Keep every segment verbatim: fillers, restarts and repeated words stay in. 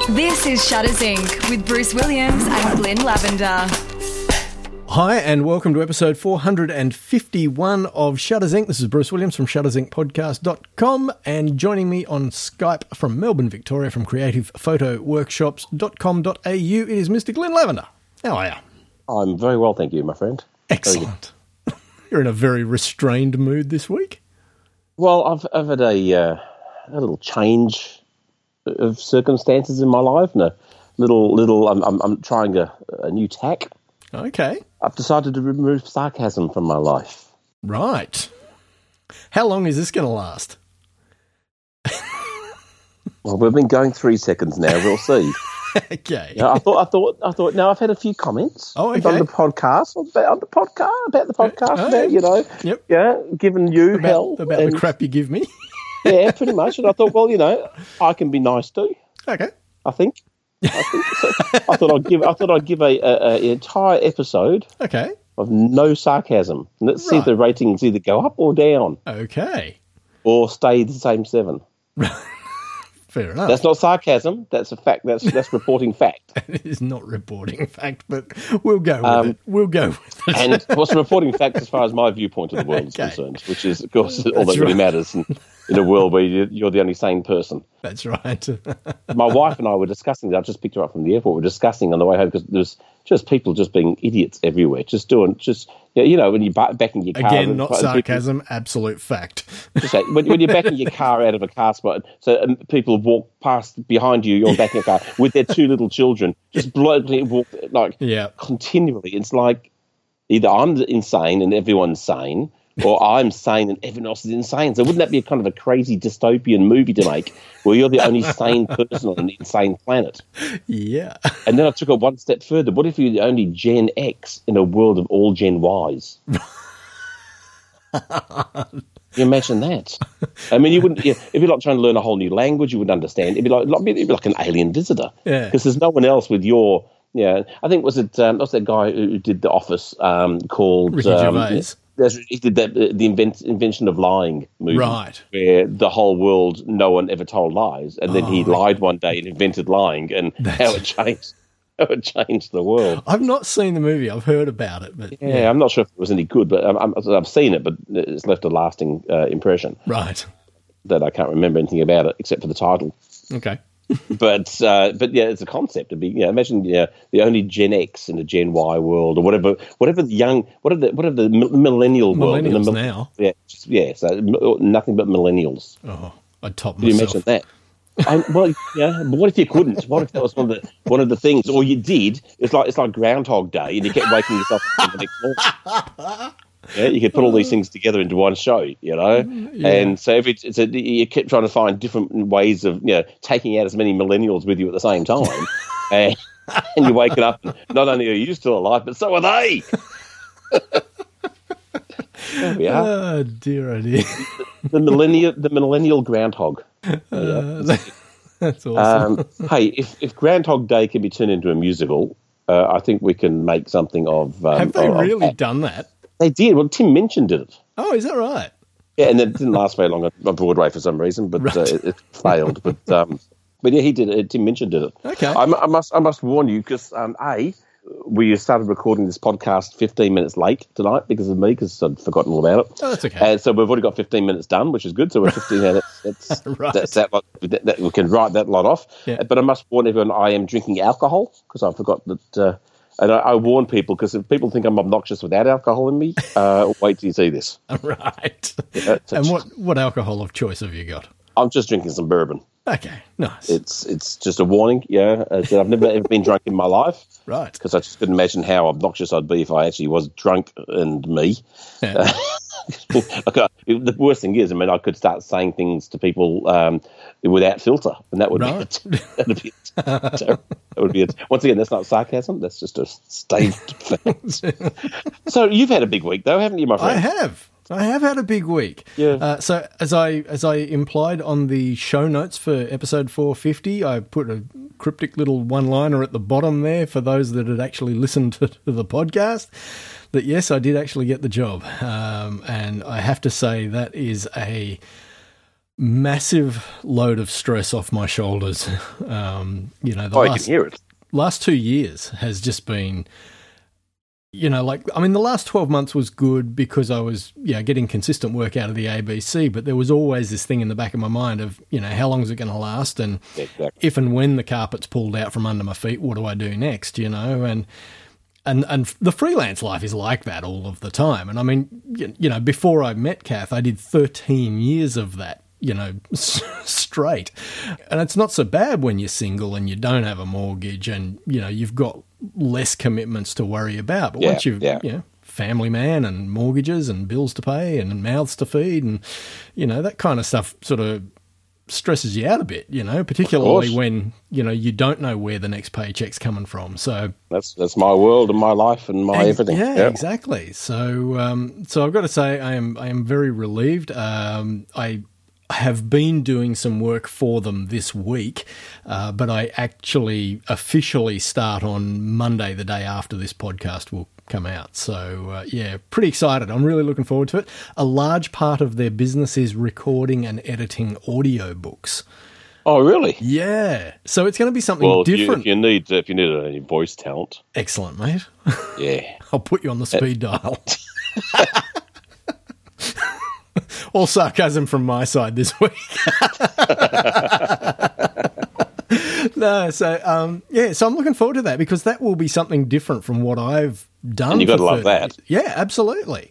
This is Shutters Incorporated with Bruce Williams and Glenn Lavender. Hi, and welcome to episode four hundred fifty-one of Shutters Incorporated. This is Bruce Williams from shutters inc podcast dot com, and joining me on Skype from Melbourne, Victoria, from creative photo workshops dot com dot a u, it is Mister Glenn Lavender. How are you? I'm very well, thank you, my friend. Excellent. You're in a very restrained mood this week. Well, I've, I've had a, uh, a little change of circumstances in my life, and a little, little. I'm, I'm, I'm trying a, a new tack. Okay. I've decided to remove sarcasm from my life. Right. How long is this going to last? Well, we've been going three seconds now. We'll see. Okay. Yeah, I thought, I thought, I thought. Now I've had a few comments oh, okay. on the podcast, about, on the podcast about the podcast, oh, about, you know, yep. yeah, giving you about, hell about and, the crap you give me. Yeah, pretty much. And I thought, well, you know, I can be nice too. Okay. I think. I think so. I thought I'd give. I thought I'd give a, a, a an entire episode. Okay. Of no sarcasm. And let's right. see if the ratings either go up or down. Okay. Or stay the same seven. Fair enough. That's not sarcasm. That's a fact. That's that's reporting fact. It is not reporting fact, but we'll go with um, it. We'll go with it. And what's reporting fact as far as my viewpoint of the world is okay. concerned, which is, of course, all That's that really right. matters in, in a world where you're the only sane person. That's right. My wife and I were discussing, I just picked her up from the airport, we were discussing on the way home, because there's just people just being idiots everywhere, just doing, just, you know, when you're back in your car. Again, not sarcasm, people, absolute fact. Just say, when, when you're backing your car out of a car spot, so um, people walk past behind you, you're backing a car, with their two little children, just blatantly walk, like, yeah. continually. It's like, either I'm insane and everyone's sane, or I'm sane and everyone else is insane. So wouldn't that be a kind of a crazy dystopian movie to make, where you're the only sane person on an insane planet? Yeah. And then I took it one step further. What if you're the only Gen X in a world of all Gen Ys? Can you imagine that? I mean, you wouldn't. If you're like trying to learn a whole new language, you wouldn't understand. It'd be like, it'd be like an alien visitor. Yeah. Because there's no one else with your. Yeah, I think was it. Um, what's that guy who did The Office? Um, called Ricky um, Gervais. He did that, the invent, invention of lying movie, right? Where the whole world, no one ever told lies, and then oh, he lied one day and invented lying, and that's... how it changed. How it changed the world. I've not seen the movie. I've heard about it, but yeah, yeah. I'm not sure if it was any good, but I'm, I've seen it, but it's left a lasting uh, impression. Right. That I can't remember anything about it except for the title. Okay. but uh, but yeah, it's a concept. It'd be, you know, imagine, you know, the only Gen X in a Gen Y world, or whatever, whatever the young, whatever the whatever the millennial world. Millennials the, now. Yeah, just, yeah. So nothing but millennials. Oh, I'd top Can myself. you imagine that? I, well, yeah, but what if you couldn't? What if that was one of the one of the things, or you did? It's like it's like Groundhog Day, and you kept waking yourself up the next morning. Yeah, you could put all these things together into one show, you know, yeah. and so every so you kept trying to find different ways of, you know, taking out as many millennials with you at the same time, and, and you're waking up, and not only are you still alive, but so are they. There we are. Oh dear, oh dear. The millennial, the millennial groundhog. Uh, yeah. That's awesome. Um, hey, if if Groundhog Day can be turned into a musical, uh, I think we can make something of. Um, Have they of, really of, done that? They did. Well, Tim Minchin did it. Oh, is that right? Yeah, and it didn't last very long on Broadway for some reason, but right. uh, it, it failed. But um, but yeah, he did it. Tim Minchin did it. Okay. I, I must I must warn you, because um, a we started recording this podcast fifteen minutes late tonight because of me, because I'd forgotten all about it. Oh, that's okay. And so we've already got fifteen minutes done, which is good. So we're fifteen minutes. That's, right. that's that, lot, that, that we can write that lot off. Yeah. But I must warn everyone, I am drinking alcohol, because I forgot that. Uh, And I, I warn people, because if people think I'm obnoxious without alcohol in me, uh, wait till you see this. Right. Yeah, and what, what alcohol of choice have you got? I'm just drinking some bourbon. Okay, nice. It's it's just a warning, yeah. As I said, I've never ever been drunk in my life. Right. Because I just couldn't imagine how obnoxious I'd be if I actually was drunk and me. Yeah. Uh, okay, the worst thing is, I mean, I could start saying things to people um, without filter, and that would right. be that would be terrible. That would be it. Once again, that's not sarcasm. That's just a stated fact. So you've had a big week, though, haven't you, my friend? I have. I have had a big week. Yeah. Uh, so as I as I implied on the show notes for episode four fifty, I put a cryptic little one-liner at the bottom there for those that had actually listened to, to the podcast, that yes, I did actually get the job. Um, and I have to say that is a massive load of stress off my shoulders. Um, you know, the Oh, last, I can hear it. last two years has just been, you know, like, I mean, the last twelve months was good because I was, yeah, getting consistent work out of the A B C, but there was always this thing in the back of my mind of, you know, how long is it going to last? And Exactly. if and when the carpet's pulled out from under my feet, what do I do next, you know? And and and the freelance life is like that all of the time. And I mean, you, you know, before I met Kath, I did thirteen years of that, you know, straight. And it's not so bad when you're single and you don't have a mortgage and, you know, you've got less commitments to worry about. But Yeah, once you've, yeah. you know, family man and mortgages and bills to pay and mouths to feed and, you know, that kind of stuff sort of stresses you out a bit, you know, particularly course. when, you know, you don't know where the next paycheck's coming from. So That's that's my world and my life and my Ex- everything. Yeah, Yeah. exactly. So, um, so I've got to say, I am I am very relieved. Um, I have been doing some work for them this week, uh, but I actually officially start on Monday, the day after this podcast will come out. So, uh, yeah, pretty excited. I'm really looking forward to it. A large part of their business is recording and editing audio books. Oh, really? Yeah, so it's going to be something Well, if you, different. if you need if you need any voice talent, Excellent, mate. yeah. I'll put you on the speed dial. All sarcasm from my side this week. No, so um, yeah, so I'm looking forward to that because that will be something different from what I've done. And you gotta for love thirty that. years. Yeah, absolutely.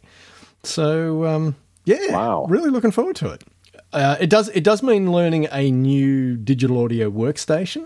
So um, yeah, Wow. really looking forward to it. Uh, it does it does mean learning a new digital audio workstation.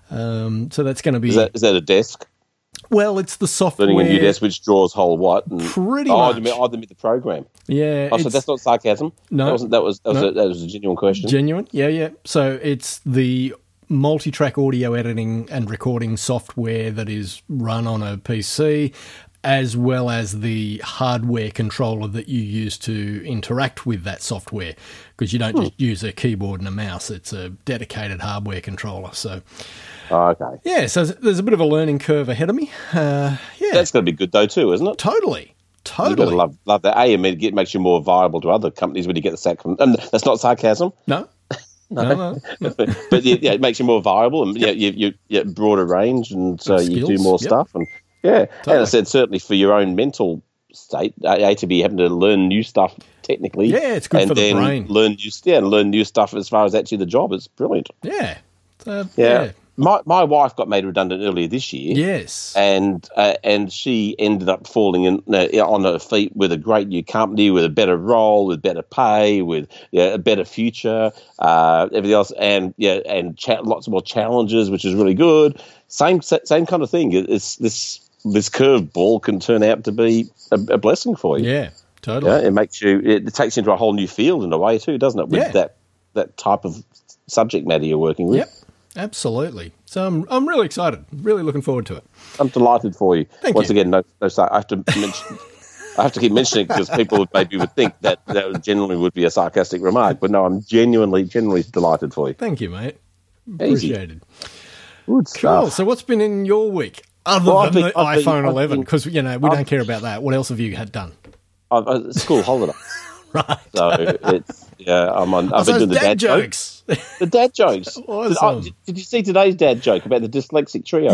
Um, so that's going to be Is that is that a desk? well, it's the software. Learning a new desk which draws whole what? And, Pretty oh, much. I mean, oh, the, the program. Yeah, Oh, so it's that's not sarcasm. No. that wasn't. That was that was, No. a, that was a genuine question. genuine. Yeah, yeah. So it's the multi-track audio editing and recording software that is run on a P C, as well as the hardware controller that you use to interact with that software, because you don't Hmm. just use a keyboard and a mouse. It's a dedicated hardware controller. So, Oh, okay, yeah, so there's a bit of a learning curve ahead of me. Uh, yeah, that's going to be good though too, isn't it? totally. You've got to Totally. love love that. A, I mean, it makes you more viable to other companies when you get the sack from. And that's not sarcasm. No? No, no. no. but yeah, yeah, it makes you more viable and yeah, you you, you get broader range and so you do Skills, more yep. stuff and yeah. And Totally. I said certainly for your own mental state, a, a to be having to learn new stuff technically. Yeah, it's good and for the then brain. Learn new, yeah, and learn new stuff as far as actually the job. It's brilliant. Yeah. So, Yeah. yeah. My my wife got made redundant earlier this year. Yes. And uh, and she ended up falling in uh, on her feet with a great new company, with a better role, with better pay, with yeah, a better future, uh, everything else, and yeah, and cha- lots more challenges, which is really good. Same same kind of thing. It's this this curveball can turn out to be a, a blessing for you. Yeah, totally. Yeah, it makes you. It takes you into a whole new field in a way too, doesn't it? With Yeah. that that type of subject matter you're working with. Yep, absolutely. So I'm I'm really excited. Really looking forward to it. I'm delighted for you. Thank Once you. again, no, no, sorry, I have to mention. I have to keep mentioning it because people would, maybe would think that that genuinely would be a sarcastic remark, but no, I'm genuinely, genuinely delighted for you. Thank you, mate. Easy. Appreciated. Good Cool. stuff. So what's been in your week other Well, I've than been- the I've been- iPhone I've eleven? been- Because you know we I've- don't care about that. What else have you had done? I've, uh, school holiday, Right. so it's yeah. I'm on. I've Oh, been so doing the dad, dad jokes. The dad jokes. Awesome. Did, oh, did, did you see today's dad joke about the dyslexic trio?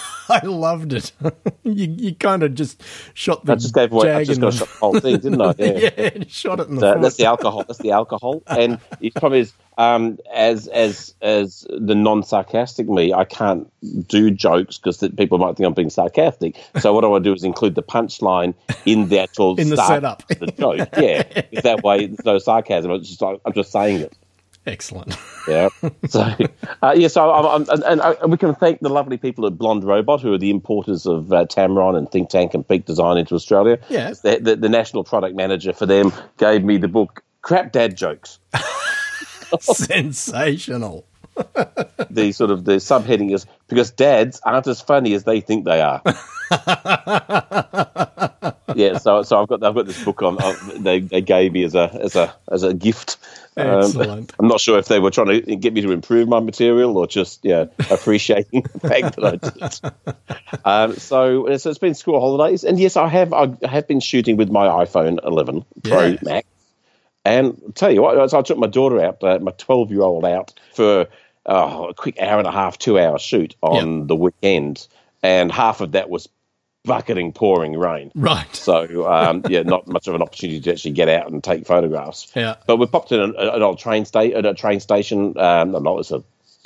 I loved it. you you kind of just shot the I just gave away. I jag just in got the- to shot the whole thing, didn't I? Yeah. yeah, shot it in the So foot. that's the alcohol. That's the alcohol. And the problem is, um, as as as the non-sarcastic me, I can't do jokes because people might think I'm being sarcastic. So what I want to do is include the punchline in the actual In the start setup. of the joke. Yeah, if that way there's no sarcasm. I'm just I'm just saying it. Excellent. Yeah. So uh, yeah. So I'm, I'm, and, and we can thank the lovely people at Blonde Robot, who are the importers of uh, Tamron and Think Tank and Peak Design into Australia. Yeah. The, the, the national product manager for them gave me the book Crap Dad Jokes. Sensational. The sort of the subheading is because dads aren't as funny as they think they are. Yeah, so so I've got I've got this book on. Uh, they they gave me as a as a as a gift. Um, Excellent. I'm not sure if they were trying to get me to improve my material or just yeah appreciating the fact that I did it. Um, so, so it's been school holidays, and yes, I have I have been shooting with my iPhone eleven Pro Yeah. Max. And I'll tell you what, so I took my daughter out, uh, my twelve-year-old out for oh, a quick hour and a half, two-hour shoot on yep. the weekend, and half of that was bucketing, pouring rain. Right. So, um, yeah, not much of an opportunity to actually get out and take photographs. Yeah. But we popped in an, an old train sta- at a train station, um, not it's a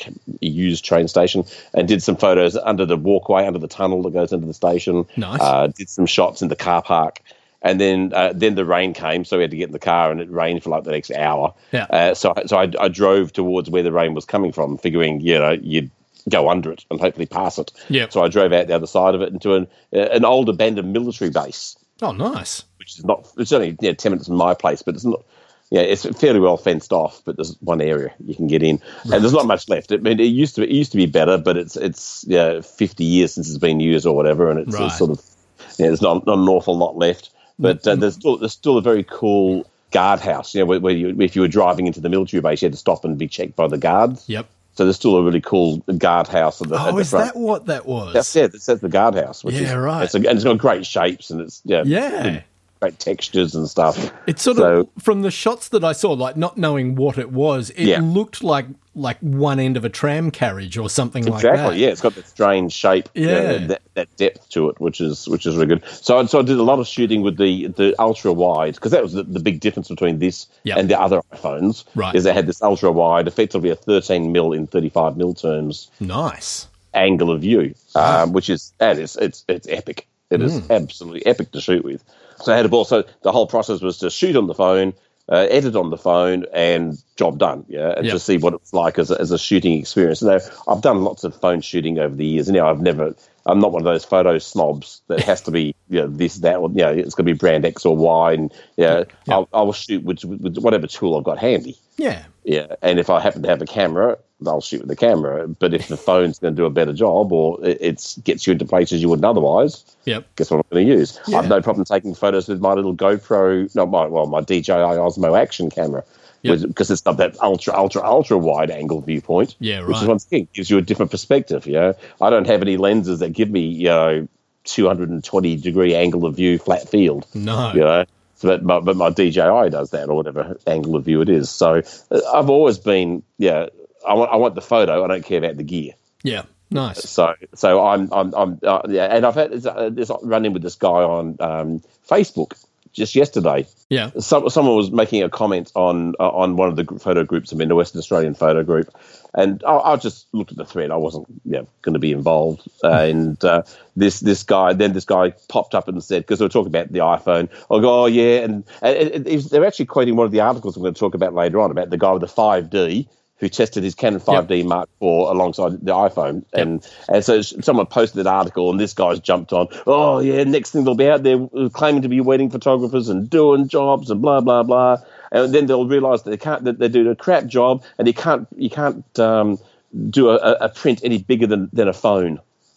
used train station, and did some photos under the walkway, under the tunnel that goes into the station. Nice. Uh, did some shots in the car park. And then uh, then the rain came, so we had to get in the car, and it rained for like the next hour. Yeah. Uh, so so I, I drove towards where the rain was coming from, figuring, you know, you'd go under it and hopefully pass it. Yeah. So I drove out the other side of it into an, an old abandoned military base. Oh, nice. Which is not, it's only you know, ten minutes from my place, but it's not, yeah, it's fairly well fenced off, but there's one area you can get in. Right. And there's not much left. I mean, it used to it used to be better, but it's, it's yeah, fifty years since it's been used or whatever, and it's, right. it's sort of, yeah, there's not, not an awful lot left. But uh, there's still there's still a very cool guardhouse. You know, where, where you, if you were driving into the military base, you had to stop and be checked by the guards. Yep. So there's still a really cool guardhouse at the, oh, at the is front. that what that was? That's it. That's, that's the guardhouse. Which yeah, is, right. It's a, and it's got great shapes and it's yeah, yeah. great textures and stuff. It's sort so, of from the shots that I saw, like not knowing what it was, it yeah. looked like like one end of a tram carriage or something exactly, like that. Exactly. Yeah, it's got that strange shape. Yeah, uh, that, that depth to it, which is which is really good. So, so I did a lot of shooting with the the ultra wide because that was the, the big difference between this yep. and the other iPhones. Right. Is they had this ultra wide, effectively a thirteen mil in thirty-five mil terms. Nice angle of view, um, which is that is it's it's epic. It mm. is absolutely epic to shoot with. So I had a ball. So the whole process was to shoot on the phone, uh, edit on the phone, and job done. Yeah, and yep. just see what it's like as a, as a shooting experience. Now, I've done lots of phone shooting over the years, and you know, I've never. I'm not one of those photo snobs that has to be, you know, this, that, or, you know, it's going to be brand X or Y, and yeah, you know, yep. I'll, I'll shoot with, with whatever tool I've got handy. Yeah, yeah, and if I happen to have a camera, I'll shoot with the camera. But if the phone's going to do a better job, or it it's, gets you into places you wouldn't otherwise, yep. guess what I'm going to use? Yeah. I've no problem taking photos with my little GoPro, no, my well, my D J I Osmo action camera. Yep. Because it's got that ultra, ultra, ultra wide angle viewpoint. Yeah, right. Which is once again gives you a different perspective. You know, I don't have any lenses that give me, you know, two hundred twenty degree angle of view flat field. No. You know, so but my, but my D J I does that, or whatever angle of view it is. So uh, I've always been, yeah, I want, I want the photo. I don't care about the gear. Yeah. Nice. So, so I'm, I'm, I'm, uh, yeah, and I've had this, uh, this run in with this guy on um, Facebook just yesterday. Yeah. Some, someone was making a comment on uh, on one of the photo groups. I'm in the Western Australian photo group, and I, I just looked at the thread. I wasn't you know, going to be involved. Uh, and uh, this this guy, then this guy popped up and said, because they were talking about the iPhone. I go, oh yeah, and, and it, it, they're actually quoting one of the articles I'm going to talk about later on about the guy with the five D. Who tested his Canon five D yep. Mark four alongside the iPhone. Yep. And and so someone posted an article, and this guy's jumped on, oh, yeah, next thing they'll be out there claiming to be wedding photographers and doing jobs and blah, blah, blah. And then they'll realise that they can't, that they're doing a crap job, and you can't you can't um, do a, a print any bigger than, than a phone.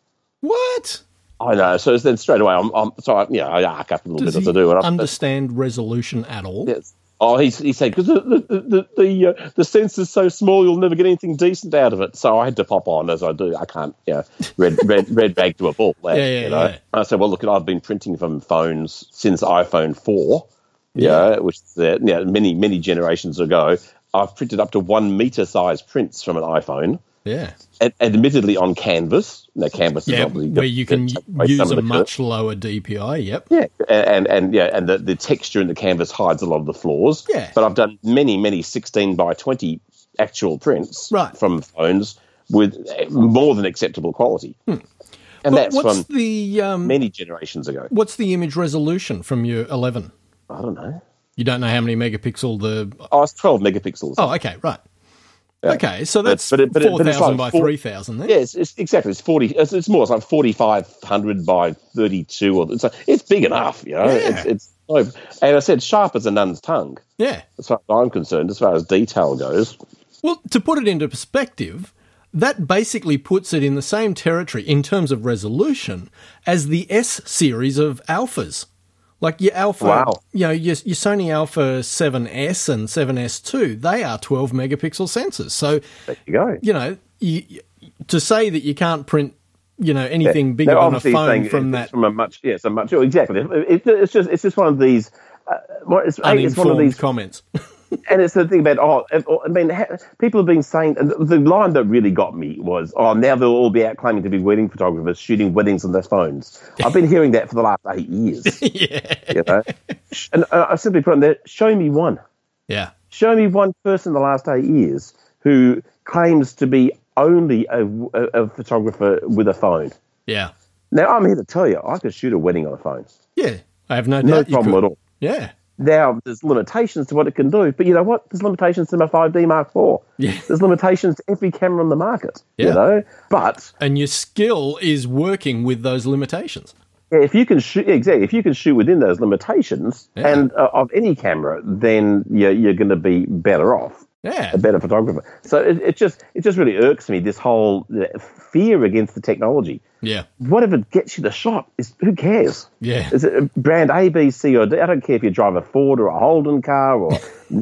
What? I know. So then straight away, I'm, I'm sorry, yeah, I arc up a little Does bit he as I do. And understand I'm, resolution at all? Yes. Oh, he, he said, because the the the the, uh, the sensor's so small, you'll never get anything decent out of it. So I had to pop on, as I do. I can't, you know, red red red bag to a bull. That, yeah, yeah, you know? yeah. I said, well, look, I've been printing from phones since iPhone four, yeah, you know, which is uh, you know, many many generations ago. I've printed up to one meter size prints from an iPhone. Yeah. Ad- admittedly on canvas. Now, canvas yeah, is obviously where you can use a much curve. lower D P I. Yep. Yeah, and and yeah, and the, the texture in the canvas hides a lot of the flaws. Yeah. But I've done many, many sixteen by twenty actual prints right. from phones with more than acceptable quality. Hmm. And but that's what's from the, um, many generations ago. What's the image resolution from your eleven? I don't know. You don't know how many megapixel the... Oh, it's twelve megapixels. Oh, okay, right. Yeah. Okay, so that's but, but, but, four thousand like by three thousand then? Yeah, it's, it's exactly. It's forty. It's, it's more. It's like forty-five hundred by thirty-two. Or it's like, it's big enough, you know. Yeah. It's, it's and I said sharp as a nun's tongue. Yeah, as far as I'm concerned, as far as detail goes. Well, to put it into perspective, that basically puts it in the same territory in terms of resolution as the S series of Alphas. Like your Alpha, wow. you know, your, your Sony Alpha seven S and seven S two, they are twelve megapixel sensors. So, there you go. You know, you, to say that you can't print, you know, anything yeah. bigger no, than a phone from that, from a much, yes, a much, oh, exactly. It, it, it's just, it's just one of these. Uh, it's, uninformed it's one of these comments. And it's the thing about, oh, if- I mean, ha- people have been saying, and the line that really got me was, oh, now they'll all be out claiming to be wedding photographers shooting weddings on their phones. I've been hearing that for the last eight years. Yeah. You know? And uh, I simply put on there, show me one. Yeah. Show me one person in the last eight years who claims to be only a, a, a photographer with a phone. Yeah. Now, I'm here to tell you, I could shoot a wedding on a phone. Yeah. I have no No doubt you problem could. at all. Yeah. Now, there's limitations to what it can do, but you know what? There's limitations to my five D Mark four. Yeah. There's limitations to every camera on the market, Yeah. you know? But And your skill is working with those limitations. yeah, if you can shoot, exactly, if you can shoot within those limitations Yeah. and uh, of any camera, then you're, you're going to be better off. Yeah. A better photographer. So it, it just it just really irks me, this whole uh, fear against the technology. Yeah. Whatever gets you the shot, is who cares? Yeah. Is it brand A, B, C, or D? I don't care if you drive a Ford or a Holden car, or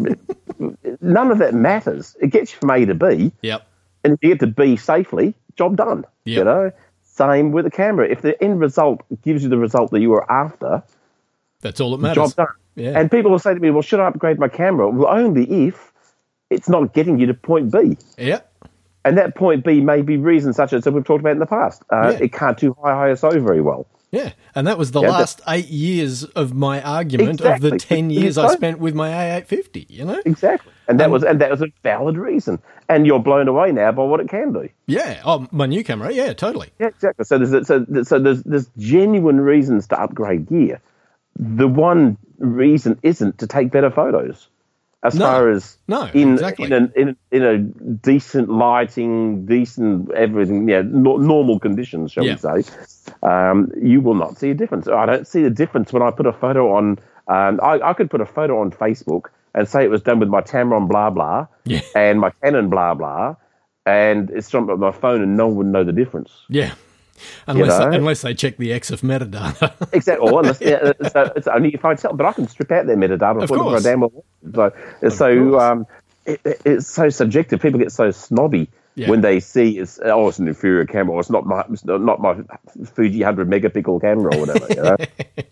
none of that matters. It gets you from A to B, Yep. and if you get to B safely, job done. Yep. You know, same with the camera. If the end result gives you the result that you were after, That's all that matters. job done. Yeah. And people will say to me, "Well, should I upgrade my camera?" Well, only if it's not getting you to point B. Yeah. And that point B may be reasons such as that we've talked about in the past. Uh, Yeah. It can't do high I S O very well. Yeah. And that was the Yeah, that- last eight years of my argument of Exactly. the ten years I So- spent with my A eight fifty, you know? Exactly. And that Um, was and that was a valid reason. And you're blown away now by what it can do. Yeah. Oh, my new camera. Yeah, totally. Yeah, exactly. So there's so so there's there's genuine reasons to upgrade gear. The one reason isn't to take better photos. As No. far as No, in exactly. in, a, in in a decent lighting, decent everything, yeah, no, normal conditions, shall Yeah. we say, um, you will not see a difference. I don't see a difference when I put a photo on. Um, I, I could put a photo on Facebook and say it was done with my Tamron blah blah Yeah. and my Canon blah blah, and it's from my phone, and no one would know the difference. Yeah. Unless, know? unless they check the X F metadata. Exactly. Or unless, yeah, so it's only if I tell, but I can strip out their metadata and Of put it for a course. damn well. So, so course. um, it, it- it's so subjective. People get so snobby Yeah. when they see it's oh, it's an inferior camera, or it's not my it's not my Fuji hundred megapixel camera or whatever. You know.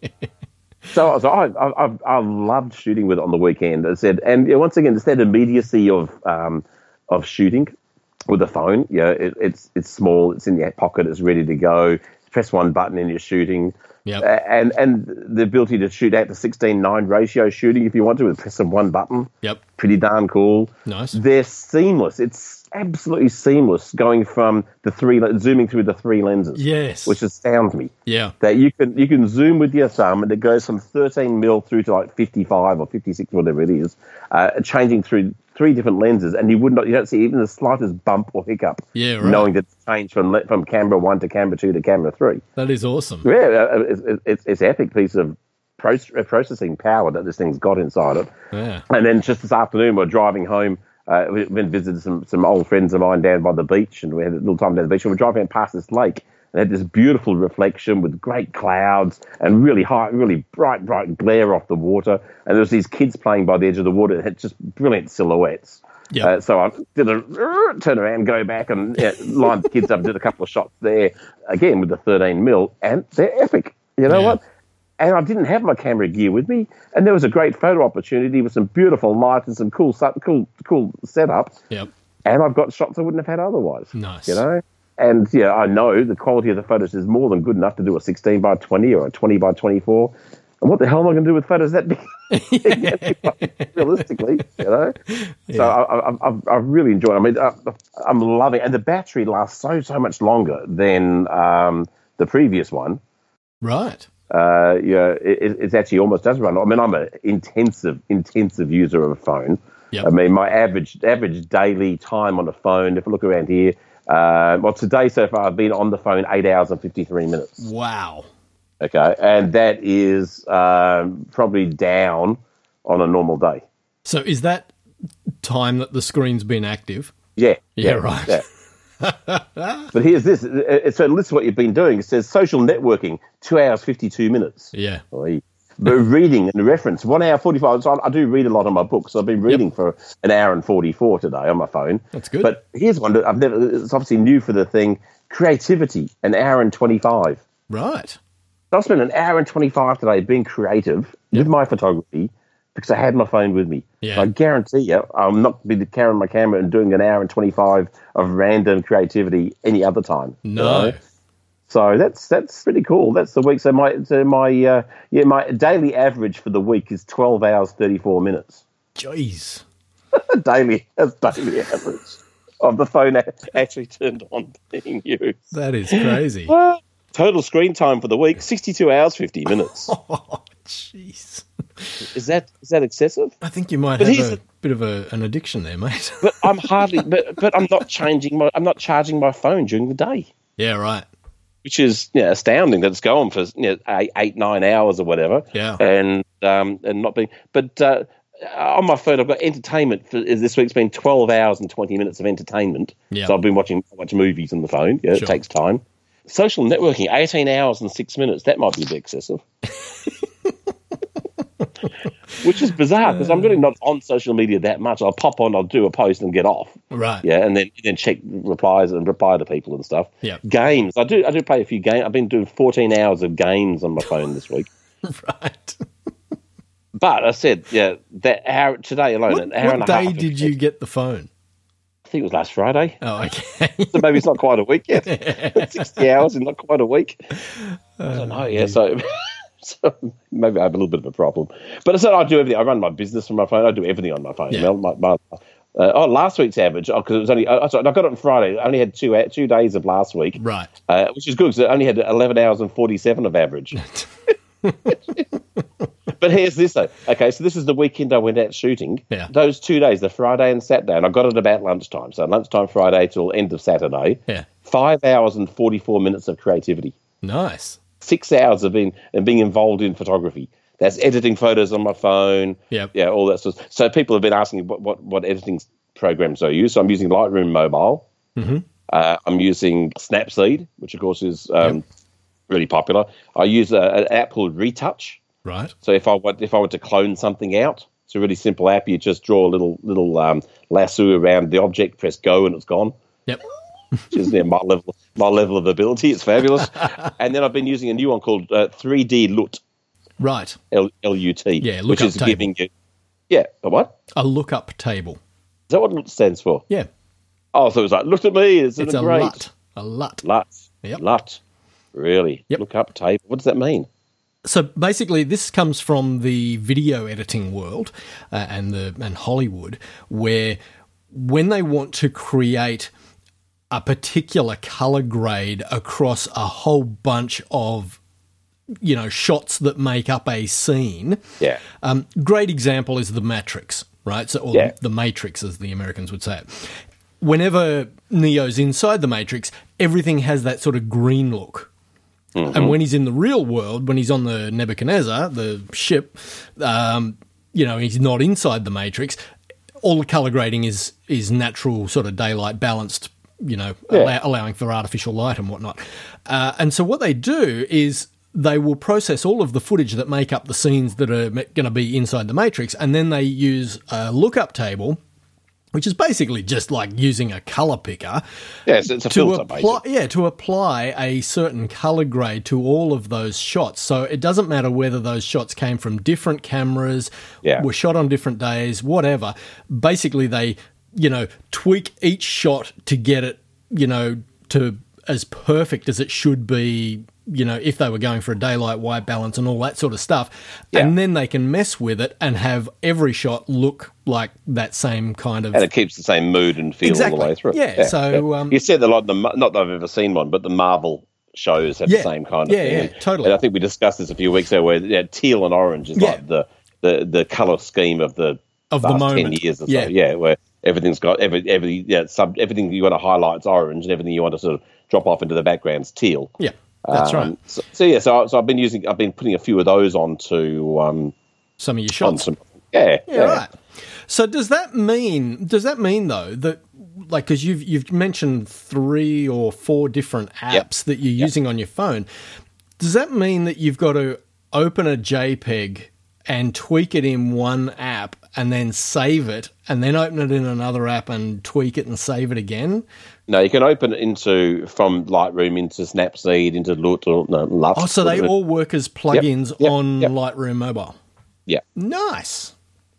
So, so I, I, I've, I loved shooting with it on the weekend. I said, and you know, once again, it's that immediacy of um, of shooting with a phone. Yeah, it, it's it's small, it's in your pocket, it's ready to go. Press one button and you're shooting. Yep. A- And and the ability to shoot out to sixteen nine ratio shooting if you want to with pressing one button. Yep. Pretty darn cool. Nice. They're seamless. It's absolutely seamless going from the three zooming through the three lenses. Yes. Which astounds me. Yeah. That you can you can zoom with your thumb and it goes from thirteen mil through to like fifty-five or fifty-six, whatever it is, uh, changing through three different lenses, and you would not you don't see even the slightest bump or hiccup. Yeah, right. Knowing that it's changed from le- from camera one to camera two to camera three. That is awesome. Yeah, uh, it's, it's it's epic piece of pro- processing power that this thing's got inside it. Yeah. And then just this afternoon, we're driving home. Uh, we went and visited some, some old friends of mine down by the beach, and we had a little time down the beach. And we're driving past this lake, and it had this beautiful reflection with great clouds and really high, really bright, bright glare off the water. And there was these kids playing by the edge of the water. It had just brilliant silhouettes. Yep. Uh, so I did a uh, turn around, go back, and yeah, lined the kids up, did a couple of shots there again with the thirteen mil, and they're epic. You know Yeah. what? And I didn't have my camera gear with me, and there was a great photo opportunity with some beautiful light and some cool, su- cool, cool setup. Yep. And I've got shots I wouldn't have had otherwise. Nice. You know, and yeah, I know the quality of the photos is more than good enough to do a sixteen by twenty or a twenty by twenty-four. And what the hell am I going to do with photos that big? Realistically, you know. So I, I, I've, I've really enjoyed it. I mean, I, I'm loving it. And the battery lasts so, so much longer than um, the previous one. Right. Uh, yeah, it, it's actually almost does run. I mean, I'm an intensive, intensive user of a phone. Yep. I mean, my average average daily time on a phone, if I look around here, uh, well, today so far I've been on the phone eight hours and fifty-three minutes. Wow. Okay, and that is um, probably down on a normal day. So is that time that the screen's been active? Yeah. Yeah, right. Yeah. But here's this. It, it, so listen to what you've been doing. It says social networking, two hours, fifty-two minutes. Yeah. Oy. But reading and reference, one hour, forty-five. So I, I do read a lot on my books. So I've been reading for an hour and forty-four today on my phone. That's good. But here's one that I've never, it's obviously new for the thing, creativity, an hour and twenty-five. Right. So I spent an hour and twenty-five today being creative with my photography, because I had my phone with me. Yeah. I guarantee you, I'm not going to be carrying my camera and doing an hour and twenty-five of random creativity any other time. No. You know? So that's that's pretty cool. That's the week. So my so my uh, yeah my daily average for the week is twelve hours thirty-four minutes. Jeez. daily that's daily average of the phone actually turned on being used. That is crazy. Total screen time for the week sixty-two hours fifty minutes. Oh, jeez. Is that is that excessive? I think you might But have here's a the- bit of a, an addiction there, mate. But I'm hardly. But but I'm not changing my. I'm not charging my phone during the day, Yeah, right. which is you know, astounding that it's going for you know, eight, eight nine hours or whatever. Yeah. And um and not being. But uh, on my phone, I've got entertainment. For, this week's been twelve hours and twenty minutes of entertainment. Yeah. So I've been watching watch movies on the phone. Yeah, Sure. it takes time. Social networking, eighteen hours and six minutes. That might be a bit excessive. Which is bizarre because I'm really not on social media that much. I'll pop on, I'll do a post and get off. Right. Yeah, and then then check replies and reply to people and stuff. Yeah. Games. I do I do play a few games. I've been doing fourteen hours of games on my phone this week. Right. But I said, yeah, that hour today alone, What, an hour and what a half. day of did you get the phone? I think it was last Friday. Oh, okay. So maybe it's not quite a week yet. sixty hours and not quite a week. I don't know, yeah. So, so maybe I have a little bit of a problem. But I said I do everything. I run my business from my phone. I do everything on my phone. Yeah. My, my, uh, oh, last week's average, because oh, it was only, oh, sorry, I got it on Friday. I only had two two days of last week, Right. uh, which is good because I only had eleven hours and forty-seven of average. But here's this, though. Okay, so this is the weekend I went out shooting. Yeah. Those two days, the Friday and Saturday, and I got it about lunchtime. So lunchtime Friday till end of Saturday. Yeah. Five hours and forty-four minutes of creativity. Nice. Six hours of being and being involved in photography. That's editing photos on my phone. Yep. Yeah, all that stuff. So people have been asking what, what, what editing programs I use. So I'm using Lightroom Mobile. Mm-hmm. Uh, I'm using Snapseed, which of course is um, Yep. really popular. I use a, an app called Retouch. Right. So if I want if I want to clone something out, it's a really simple app. You just draw a little little um, lasso around the object, press go, and it's gone. Yep. Which is you know, my level my level of ability. It's fabulous. And then I've been using a new one called uh, three D L U T. Right. L L U T. Yeah, which lookup is table. giving you. Yeah, a what? A lookup table. Is that what L U T stands for? Yeah. Oh, so it was like, look at me, isn't It's it a great? L U T. A L U T. L U T. Yep. L U T. Really? Yep. Look up table. What does that mean? So basically, this comes from the video editing world uh, and the and Hollywood, where when they want to create a particular color grade across a whole bunch of, you know, shots that make up a scene. Yeah. Um, great example is the Matrix, right? So, or Yeah. the Matrix, as the Americans would say it. Whenever Neo's inside the Matrix, everything has that sort of green look. Mm-hmm. And when he's in the real world, when he's on the Nebuchadnezzar, the ship, um, you know, he's not inside the Matrix. All the color grading is is natural, sort of daylight balanced, you know, Yeah. allow, allowing for artificial light and whatnot. Uh, and so what they do is they will process all of the footage that make up the scenes that are going to be inside the Matrix, and then they use a lookup table, which is basically just like using a color picker. Yeah, it's, it's a To filter, apply, basically. yeah, to apply a certain color grade to all of those shots. So it doesn't matter whether those shots came from different cameras, Yeah. were shot on different days, whatever. Basically, they, you know, tweak each shot to get it, you know, to as perfect as it should be, you know, if they were going for a daylight white balance and all that sort of stuff. Yeah. And then they can mess with it and have every shot look like that same kind of... And it keeps the same mood and feel Exactly. all the way through. Yeah, so, um, you said that a lot of the not that I've ever seen one, but the Marvel shows have Yeah. the same kind of Yeah, thing. yeah, And- totally. And I think we discussed this a few weeks ago, where yeah, teal and orange is Yeah. like the, the the color scheme of the Of the last moment. ten years or so. Yeah. Yeah, where everything's got every every yeah sub everything you want to highlight's orange, and everything you want to sort of drop off into the background's teal. Yeah, that's Um, right. So, so yeah, so, I- so I've been using, I've been putting a few of those onto um, Some of your on shots. some, yeah, Yeah, right. So does that mean does that mean though that like because you've you've mentioned three or four different apps Yep. that you're using on your phone, does that mean that you've got to open a JPEG and tweak it in one app and then save it and then open it in another app and tweak it and save it again? No, you can open it into from Lightroom into Snapseed into L U T or no, L U T. Oh, so they all work as plugins yep, on yep. Lightroom Mobile. Yeah. Nice.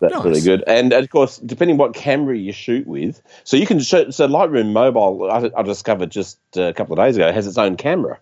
That's Nice. really good. And, of course, depending what camera you shoot with, so you can shoot, so Lightroom Mobile, I, I discovered just a couple of days ago, has its own camera.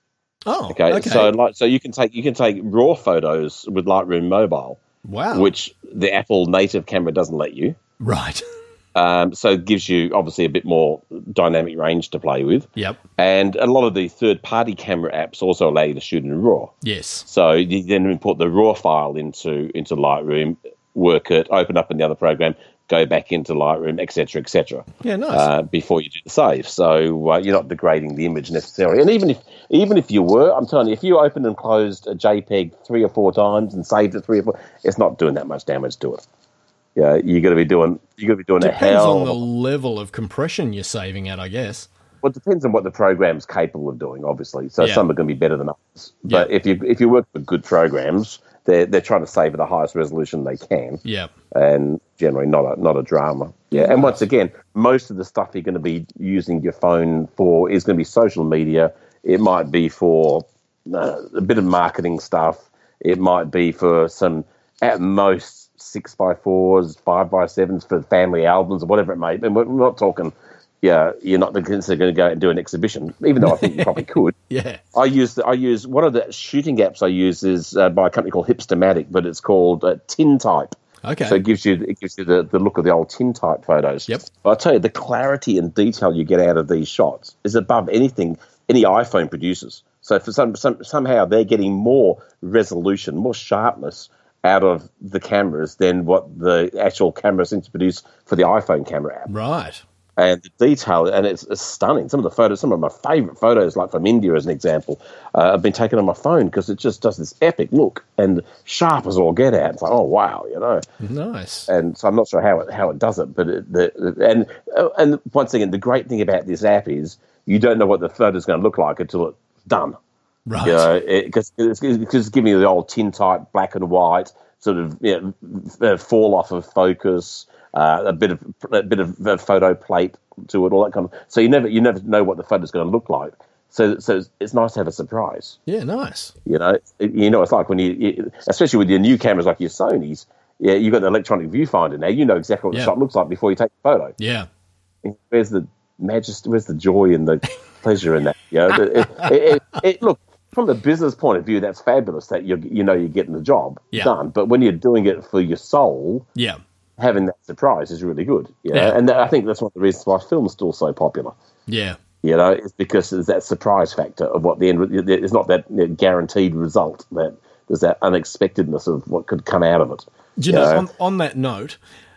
Oh, Okay, okay. so like, so you can take you can take raw photos with Lightroom Mobile, Wow. which the Apple native camera doesn't let you. Right. Um, so it gives you obviously a bit more dynamic range to play with. Yep. And a lot of the third-party camera apps also allow you to shoot in RAW. Yes. So you then import the RAW file into into Lightroom, work it, open up in the other program, go back into Lightroom, et cetera, et cetera. Yeah, nice. Uh, before you do the save, so uh, you're not degrading the image necessarily. And even if even if you were, I'm telling you, if you opened and closed a JPEG three or four times and saved it three or four, it's not doing that much damage to it. Yeah, you're going to be doing you're going to be doing a Depends hell. on the level of compression you're saving at, I guess. Well, it depends on what the program's capable of doing, obviously. So Yeah. some are going to be better than others. But Yeah. if you if you work with good programs, they're they're trying to save at the highest resolution they can. Yeah. And generally not a not a drama. Yeah. And once again, most of the stuff you're going to be using your phone for is going to be social media. It might be for uh, a bit of marketing stuff. It might be for some, at most, six by fours, five by sevens for family albums or whatever it may be. And we're not talking, yeah, you're not going to go out and do an exhibition, even though I think you probably could. Yeah. I use I use one of the shooting apps I use is uh, by a company called Hipstamatic, but it's called uh, Tintype. Okay. So it gives you it gives you the, the look of the old Tintype photos. Yep. But I'll tell you, the clarity and detail you get out of these shots is above anything any iPhone produces. So for some, some somehow they're getting more resolution, more sharpness out of the cameras than what the actual camera seems to produce for the iPhone camera app. Right. And the detail, and it's, it's stunning. Some of the photos, some of my favourite photos, like from India as an example, uh, have been taken on my phone because it just does this epic look and sharp as all get out. It's like, oh, wow, you know. Nice. And so I'm not sure how it how it does it, but it, the, and uh, and once again, the great thing about this app is you don't know what the photo's going to look like until it's done. Right. You know, because it, it's, it's giving you the old Tintype black and white sort of you know, fall off of focus, uh, a bit of a bit of a photo plate to it, all that kind of. So you never you never know what the photo's going to look like. So so it's, it's nice to have a surprise. Yeah, nice. You know, it, you know, it's like when you, you, especially with your new cameras like your Sonys. Yeah, you've got the electronic viewfinder now. You know exactly what Yeah. the shot looks like before you take the photo. Yeah. Where's the majesty? Where's the joy and the pleasure in that? You know, it, it, it, it, look, from a business point of view, that's fabulous that you you know you're getting the job Yeah. done. But when you're doing it for your soul, Yeah. having that surprise is really good. You know? Yeah. And I think that's one of the reasons why film's still so popular. Yeah. You know, it's because there's that surprise factor of what the end. It's not that you know, guaranteed result. That there's that unexpectedness of what could come out of it. Do you know, know? on, on that note,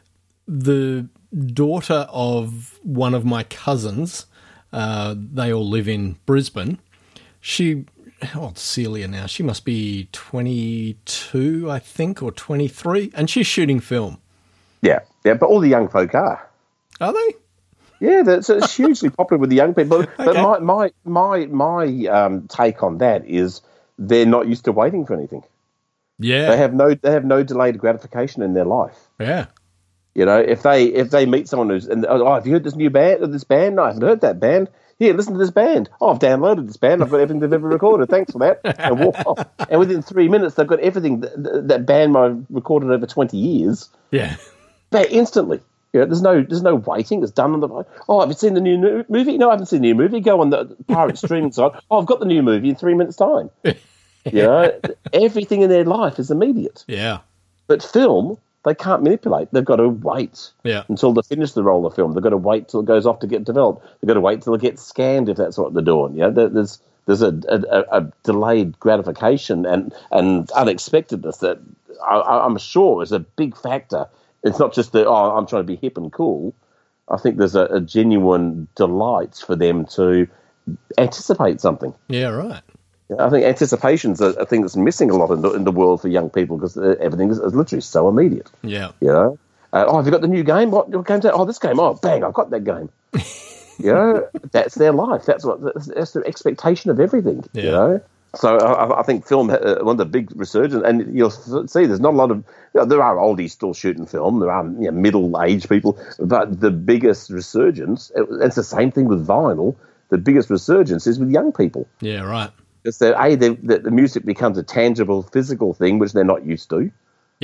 the daughter of one of my cousins, uh, they all live in Brisbane. She, how old's Celia now? She must be twenty-two, I think, or twenty-three, and she's shooting film. Yeah, yeah. But all the young folk are. Are they? Yeah, that's so it's hugely popular with the young people. But Okay. my my my my um, take on that is they're not used to waiting for anything. Yeah. They have no they have no delayed gratification in their life. Yeah. You know, if they if they meet someone who's and oh, have you heard this new band? This band? No, I haven't heard that band. Here, listen to this band. Oh, I've downloaded this band. I've got everything they've ever recorded. Thanks for that. And walk off. And within three minutes, they've got everything that, that band I've recorded over twenty years. Yeah. Back instantly. You know, there's no there's no waiting. It's done on the. Oh, have you seen the new no- movie? No, I haven't seen the new movie. Go on the pirate streaming site. Oh, I've got the new movie in three minutes' time. You know, everything in their life is immediate. Yeah. But film, they can't manipulate. They've got to wait Yeah. until they finish the roll of film. They've got to wait till it goes off to get developed. They've got to wait till it gets scanned if that's what they're doing. You know, there- there's there's a, a, a delayed gratification and, and unexpectedness that I, I'm sure is a big factor. It's not just that, oh, I'm trying to be hip and cool. I think there's a, a genuine delight for them to anticipate something. Yeah, right. I think anticipation's a, a thing that's missing a lot in the, in the world for young people because uh, everything is, is literally so immediate. Yeah. You know, uh, oh, have you got the new game? What, what game's that? Oh, this game. Oh, bang! I've got that game. You know, that's their life. That's what that's, that's their expectation of everything. Yeah. You know, so I, I think film uh, one of the big resurgence, and you'll see there's not a lot of. You know, there are oldies still shooting film. There are you know, middle-aged people, but the biggest resurgence. It, it's the same thing with vinyl. The biggest resurgence is with young people. Yeah, right. It's that a the, the, the music becomes a tangible, physical thing which they're not used to. Yep.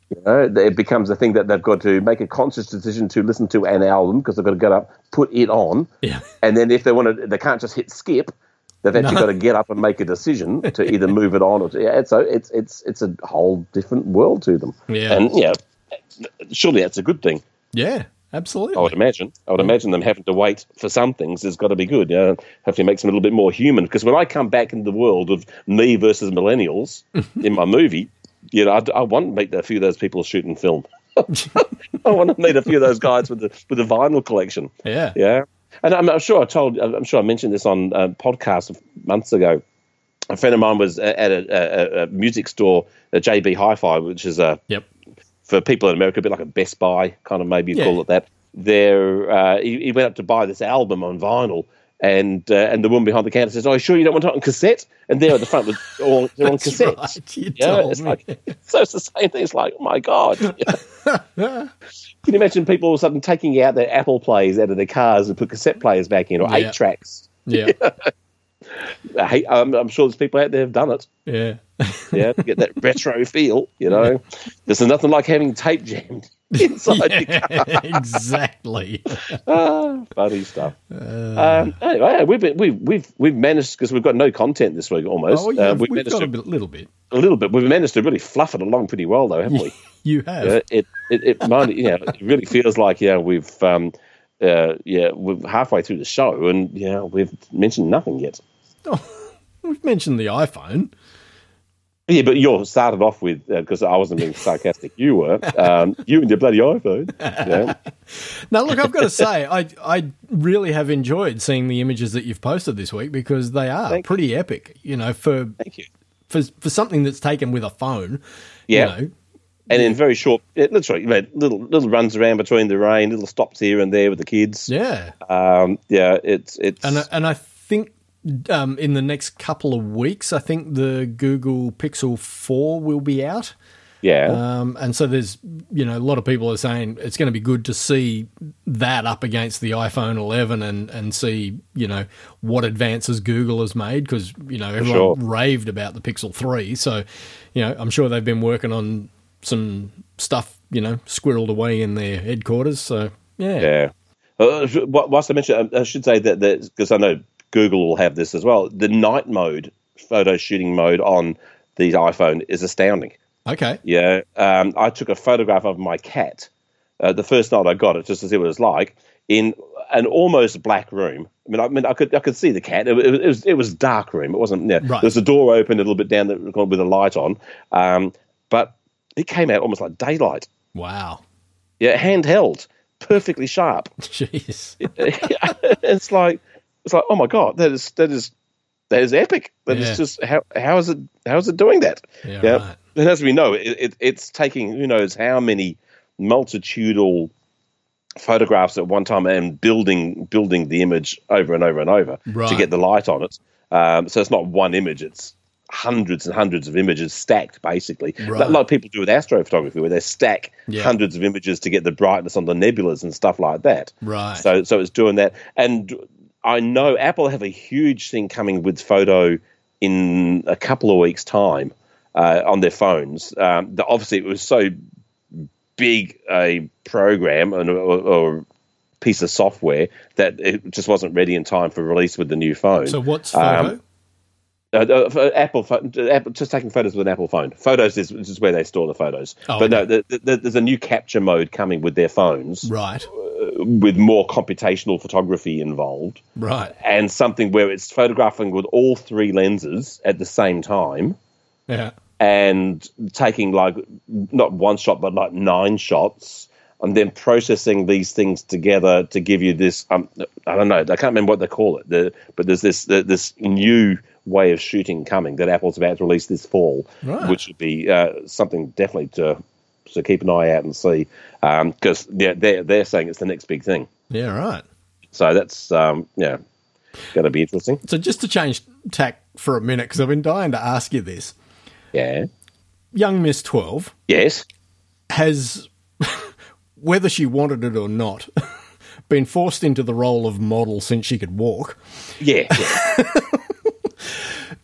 You know, it becomes a thing that they've got to make a conscious decision to listen to an album because they've got to get up, put it on, Yeah. and then if they want to, they can't just hit skip. They've actually No. got to get up and make a decision to either move it on or to, yeah. So it's it's it's a whole different world to them. Yeah. And yeah, surely that's a good thing. Yeah, absolutely. I would imagine. I would imagine them having to wait for some things has got to be good. You know, hopefully it makes them a little bit more human. Because when I come back into the world of me versus millennials in my movie, you know, I, I want to meet a few of those people shooting film. I want to meet a few of those guys with the with the vinyl collection. Yeah. Yeah. And I'm, I'm sure I told, I'm sure I mentioned this on a podcast months ago. A friend of mine was at a, a, a music store, a J B Hi-Fi, which is a Yep. for people in America, a bit like a Best Buy, kind of maybe you'd Yeah. call it that. There, uh, he, he went up to buy this album on vinyl, and uh, and the woman behind the counter says, "Oh, sure you don't want it on cassette?" And there at the front was all they're on That's cassette. right. You Yeah, told it's me. like so it's the same thing. It's like, oh my god. Can you imagine people all of a sudden taking out their Apple plays out of their cars and put cassette players back in, or Yeah. eight tracks? Yeah. I hate, I'm, I'm sure there's people out there who've done it. Yeah. Yeah, to get that retro feel. You know, there's nothing like having tape jammed inside your car. Yeah, exactly. Ah, funny stuff. um, anyway, we've been, we've we've we've managed because we've got no content this week almost. Oh, yeah, uh, we've, managed got to, a bit, little bit. a little bit. We've managed to really fluff it along pretty well, though, haven't we? You have. Uh, it it it, mind, you know, it really feels like yeah we've um, uh, yeah we're halfway through the show and yeah we've mentioned nothing yet. Oh, we've mentioned the iPhone. Yeah, but you started off with because I wasn't being sarcastic. You were um, you and your bloody iPhone. Yeah. Now, look, I've got to say, I I really have enjoyed seeing the images that you've posted this week because they are Thank pretty epic. You know, for Thank you. for for something that's taken with a phone. Yeah. You know, And in very short, it, literally, you know, little little runs around between the rain, little stops here and there with the kids. yeah. Um, yeah, it's it's And I- and I think um, in the next couple of weeks, I think the Google Pixel four will be out. yeah, Um, and so there's, you know, a lot of people are saying it's going to be good to see that up against the iPhone eleven and, and see, you know, what advances Google has made because, you know, everyone sure. raved about the Pixel three. So, you know, I'm sure they've been working on some stuff, you know, squirreled away in their headquarters. So, yeah. yeah. Uh, whilst I mentioned, I should say that because I know Google will have this as well. The night mode, photo shooting mode on the iPhone is astounding. Okay. Yeah, um, I took a photograph of my cat uh, the first night I got it, just to see what it was like, in an almost black room. I mean, I mean, I could I could see the cat. It, it, it was it was a dark room. It wasn't. Yeah, Right. There was a door open a little bit down the, with a light on, um, but it came out almost like daylight. Wow. Yeah, handheld, perfectly sharp. Jeez. it's like it's like oh my god, that is that is that is epic. That is Yeah. just how how is it how is it doing that? Yeah, right. And as we know, it, it, it's taking who knows how many multitudinal photographs at one time and building building the image over and over and over Right. to get the light on it. Um, so it's not one image; it's hundreds and hundreds of images stacked, basically. Right. A lot of people do with astrophotography, where they stack Yeah. hundreds of images to get the brightness on the nebulas and stuff like that. Right. So, so it's doing that, and I know Apple have a huge thing coming with photo in a couple of weeks' time uh, on their phones. Um, the, obviously, it was so big a program and, or, or piece of software that it just wasn't ready in time for release with the new phone. So what's photo? Um, Uh, uh, for Apple, pho- Apple, just taking photos with an Apple phone. Photos is, is where they store the photos. Oh, but no, okay. the, the, there's a new capture mode coming with their phones, right. with more computational photography involved, Right. and something where it's photographing with all three lenses at the same time, Yeah. and taking like not one shot but like nine shots, and then processing these things together to give you this. Um, I don't know. I can't remember what they call it. The, but there's this the, this new way of shooting coming that Apple's about to release this fall, Right. which would be uh, something definitely to to keep an eye out and see, because um, they're, they're they're saying it's the next big thing. Yeah, right. So that's um, yeah, going to be interesting. So just to change tack for a minute, because I've been dying to ask you this. Yeah. Young Miss twelve Yes. has, whether she wanted it or not, been forced into the role of model since she could walk. Yeah. yeah.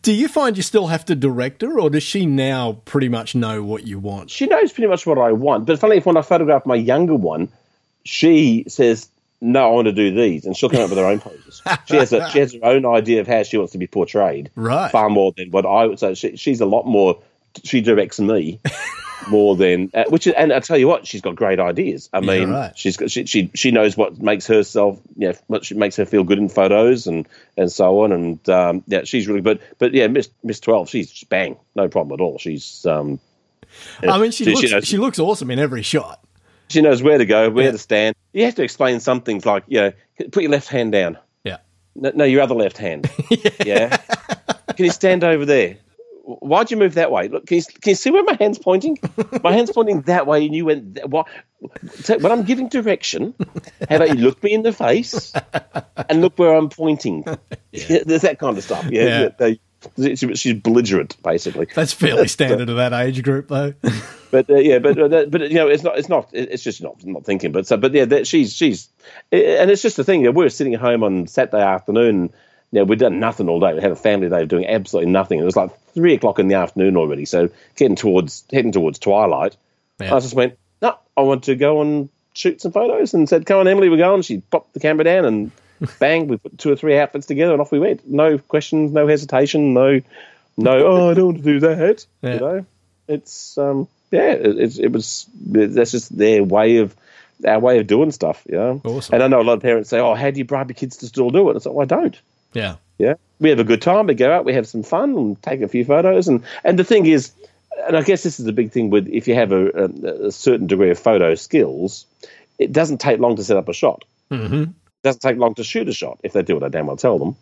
Do you find you still have to direct her, or does she now pretty much know what you want? She knows pretty much what I want. But funny, if when I photograph my younger one, she says, no, I want to do these, and she'll come up with her own poses. She has a, she has her own idea of how she wants to be portrayed, right? Far more than what I would say. She, she's a lot more. She directs me more than uh, which is, and I tell you what, she's got great ideas. I mean, yeah, right. she's got, she she she knows what makes herself, you know, what makes her feel good in photos and, and so on. And um, yeah, she's really good. But yeah, Miss Miss twelve, she's just bang, no problem at all. She's um, I mean, she, she, looks she, knows, she looks awesome in every shot. She knows where to go, where yeah. to stand. You have to explain some things like, you know, put your left hand down. Yeah. No, no your other left hand. yeah. yeah. Can you stand over there? Why'd you move that way? Look, can you, can you see where my hand's pointing? My hand's pointing that way, and you went. That, what? So when I'm giving direction, how about you look me in the face and look where I'm pointing? Yeah. There's that kind of stuff. Yeah, yeah. They, she's belligerent, basically. That's fairly standard of that age group, though. But uh, yeah, but uh, but you know, it's not. It's not. It's just not not thinking. But so, but yeah, that, she's she's, and it's just the thing. You know, we were sitting at home on Saturday afternoon. You know, we'd done nothing all day. We had a family day doing absolutely nothing. It was like three o'clock in the afternoon already. So getting towards heading towards twilight. Yeah. I just went, no, I want to go and shoot some photos, and said, "Come on, Emily, we're going." She popped the camera down and bang, we put two or three outfits together, and off we went. No questions, no hesitation, no, no. Oh, I don't want to do that. Yeah. You know, it's um, yeah, it, it, it was. That's just their way of. Our way of doing stuff, you know. Awesome. And I know a lot of parents say, "Oh, how do you bribe your kids to still do it?" It's like, well, I don't. Yeah. Yeah. We have a good time. We go out, we have some fun and take a few photos. And, and the thing is, and I guess this is the big thing with if you have a, a, a certain degree of photo skills, it doesn't take long to set up a shot. Mm-hmm. It doesn't take long to shoot a shot. If they do it, I damn well tell them.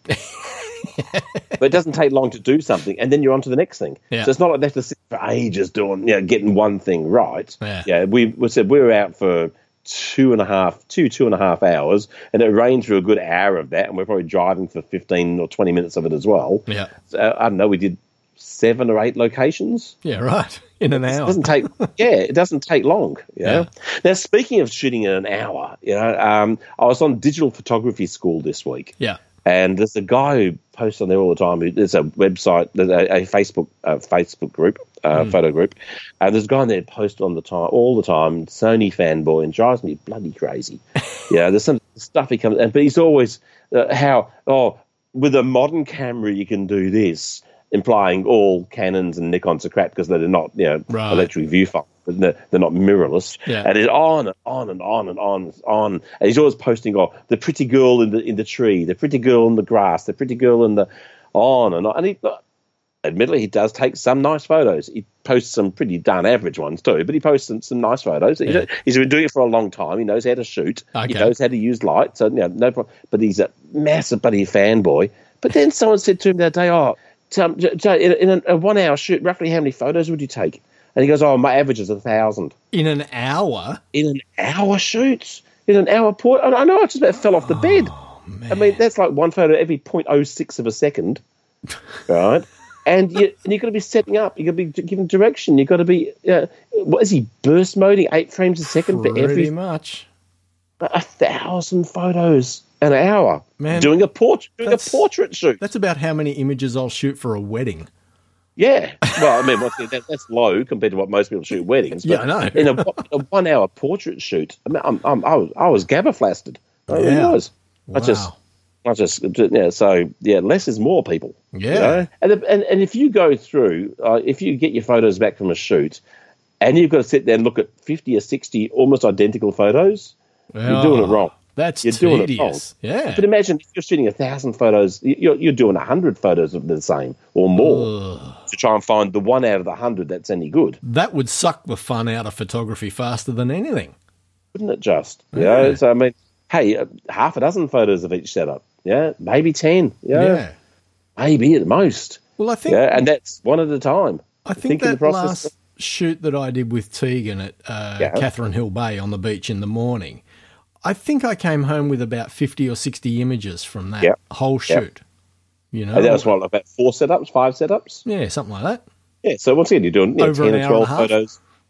But it doesn't take long to do something, and then you're on to the next thing. Yeah. So it's not like they have to sit for ages doing, you know, getting one thing right. Yeah. yeah we, we said we were out for two and a half, two, two and a half hours, and it rained through a good hour of that, and we're probably driving for fifteen or twenty minutes of it as well. Yeah. So, I don't know, we did seven or eight locations. Yeah, right. In an hour. It doesn't take, yeah, it doesn't take long. You know? Yeah. Now, speaking of shooting in an hour, you know, um, I was on digital photography school this week. Yeah. And there's a guy who posts on there all the time. There's a website, there's a, a Facebook uh, Facebook group, uh, mm. photo group, and there's a guy in there posted on the time all the time, Sony fanboy, and drives me bloody crazy. Yeah, there's some stuff he comes, and but he's always uh, how oh with a modern camera you can do this, implying all Canons and Nikons are crap because they're not you know right. electric viewfinder. They're, they're not mirrorless, yeah. and it's on and on and on and on and on. And he's always posting, "Oh, the pretty girl in the in the tree, the pretty girl in the grass, the pretty girl in the on and on." And he, admittedly, he does take some nice photos. He posts some pretty darn average ones too, but he posts some, some nice photos. Yeah. He's, he's been doing it for a long time. He knows how to shoot. Okay. He knows how to use light. So you know, no problem. But he's a massive bloody fanboy. But then someone said to him the other day, "Oh, um, in, in a one-hour shoot, roughly how many photos would you take?" And he goes, "Oh, my average is a thousand." In an hour? In an hour shoots? In an hour port? I know, I just about fell off the bed. Oh, man. I mean, that's like one photo every zero point zero six of a second, right? And, you, and you've got to be setting up. You've got to be giving direction. You've got to be, uh, what is he, burst moding eight frames a second Pretty for every... Pretty much. A thousand photos an hour. Man, doing a port, doing a portrait shoot. That's about how many images I'll shoot for a wedding. Yeah. Well, I mean, that, that's low compared to what most people shoot weddings. But yeah, I know. in a, a one-hour portrait shoot, I, mean, I'm, I'm, I was, I was gabberflasted. I really yeah. was. Wow. I just, I just, yeah. So yeah, less is more, people. Yeah. You know? And, and and if you go through, uh, if you get your photos back from a shoot, and you've got to sit there and look at fifty or sixty almost identical photos, oh, you're doing it wrong. That's you're tedious. doing it wrong. Yeah. But imagine if you're shooting a thousand photos, you're, you're doing a hundred photos of the same or more Ugh. to try and find the one out of the hundred that's any good. That would suck the fun out of photography faster than anything. Wouldn't it just? Yeah. You know? So, I mean, hey, uh, half a dozen photos of each setup. Yeah. Maybe ten. Yeah. yeah. Maybe at most. Well, I think. Yeah. And that's one at a time. I think that last shoot that I did with Tegan at uh, yeah. Catherine Hill Bay on the beach in the morning, I think I came home with about fifty or sixty images from that yep. whole shoot. Yep. You know, and that was what, about four setups, five setups? Yeah, something like that. Yeah, so once again, you're doing you know, ten or twelve photos.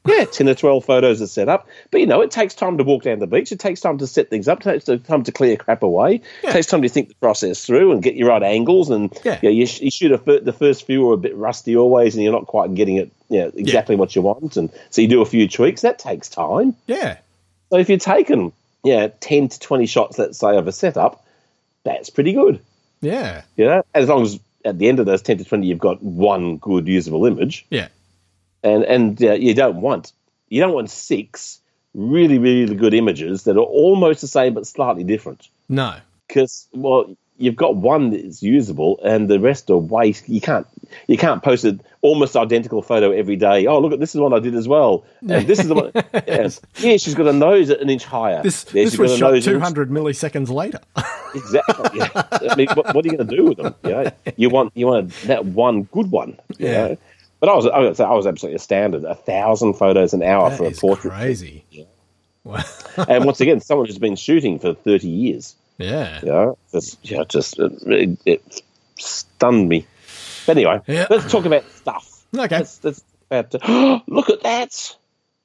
Yeah, ten or twelve photos are set up. But, you know, it takes time to walk down the beach. It takes time to set things up. It takes time to clear crap away. Yeah. It takes time to think the process through and get your right angles. And Yeah. you, know, you, sh- you shoot a fir- the first few are a bit rusty always and you're not quite getting it you know, exactly Yeah. what you want. And so you do a few tweaks. That takes time. Yeah. So if you're taking yeah, ten to twenty shots, let's say, of a setup, that's pretty good. Yeah. You know? As long as at the end of those ten to twenty you've got one good usable image. Yeah. And and uh, you don't want you don't want six really really good images that are almost the same but slightly different. No. Because well, you've got one that's usable and the rest are waste. You can't you can't post an almost identical photo every day. Oh, look at this is one I did as well. And this is the one. Yes. Yeah, she's got a nose an inch higher. This, yeah, this she's was got a shot nose an two inch- hundred milliseconds later. Exactly. Yeah. I mean, what, what are you going to do with them? You know, you want you want that one good one. You Yeah. know? But I was I was I was absolutely astounded. A thousand photos an hour That for a is portrait. crazy. Wow. And once again, someone who's been shooting for thirty years. Yeah. You know, just yeah, just it, it, it stunned me. But anyway, Yeah. let's talk about stuff. Okay. Let's, let's talk about. Oh, look at that!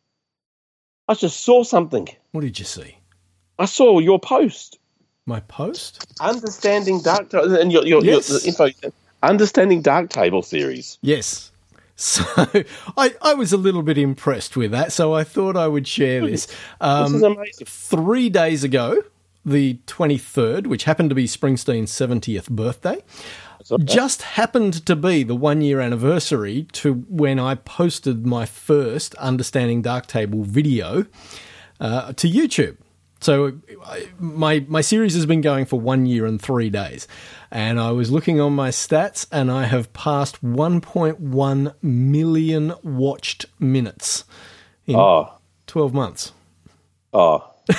I just saw something. What did you see? I saw your post. My post? Understanding Dark Table and your your, Yes. your the info. Understanding Dark Table series. Yes. So I, I was a little bit impressed with that, so I thought I would share this. Um, This is amazing. Three days ago, the twenty-third, which happened to be Springsteen's seventieth birthday, okay. just happened to be the one-year anniversary to when I posted my first Understanding Darktable video uh, to YouTube. So I, my my series has been going for one year and three days, and I was looking on my stats, and I have passed one point one million watched minutes in Oh, twelve months. oh! I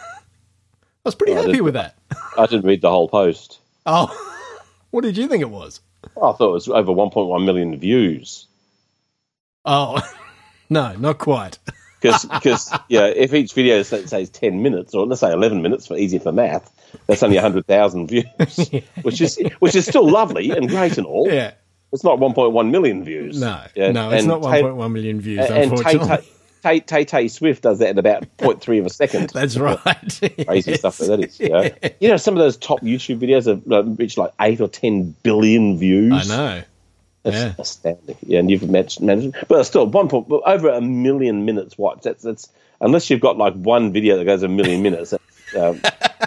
was pretty Oh, happy did- with that. I didn't read the whole post. Oh, what did you think it was? I thought it was over one point one million views. Oh, no, not quite. Because yeah, if each video say, says ten minutes, or let's say eleven minutes for easier for math, that's only a hundred thousand views, which is which is still lovely and great and all. Yeah. It's not one point one million views. No, Yeah, no, it's and not Tay- one point one million views, And Tay unfortunately. Tay, Tay Tay Swift does that in about zero point three of a second. That's right. Crazy Yes. stuff that, that is. You know? you know, some of those top YouTube videos have uh, reached like eight or ten billion views. I know. That's Yeah. astounding. Yeah, and you've managed, managed but still one point well, over a million minutes watched. That's that's unless you've got like one video that goes a million minutes, that's, um,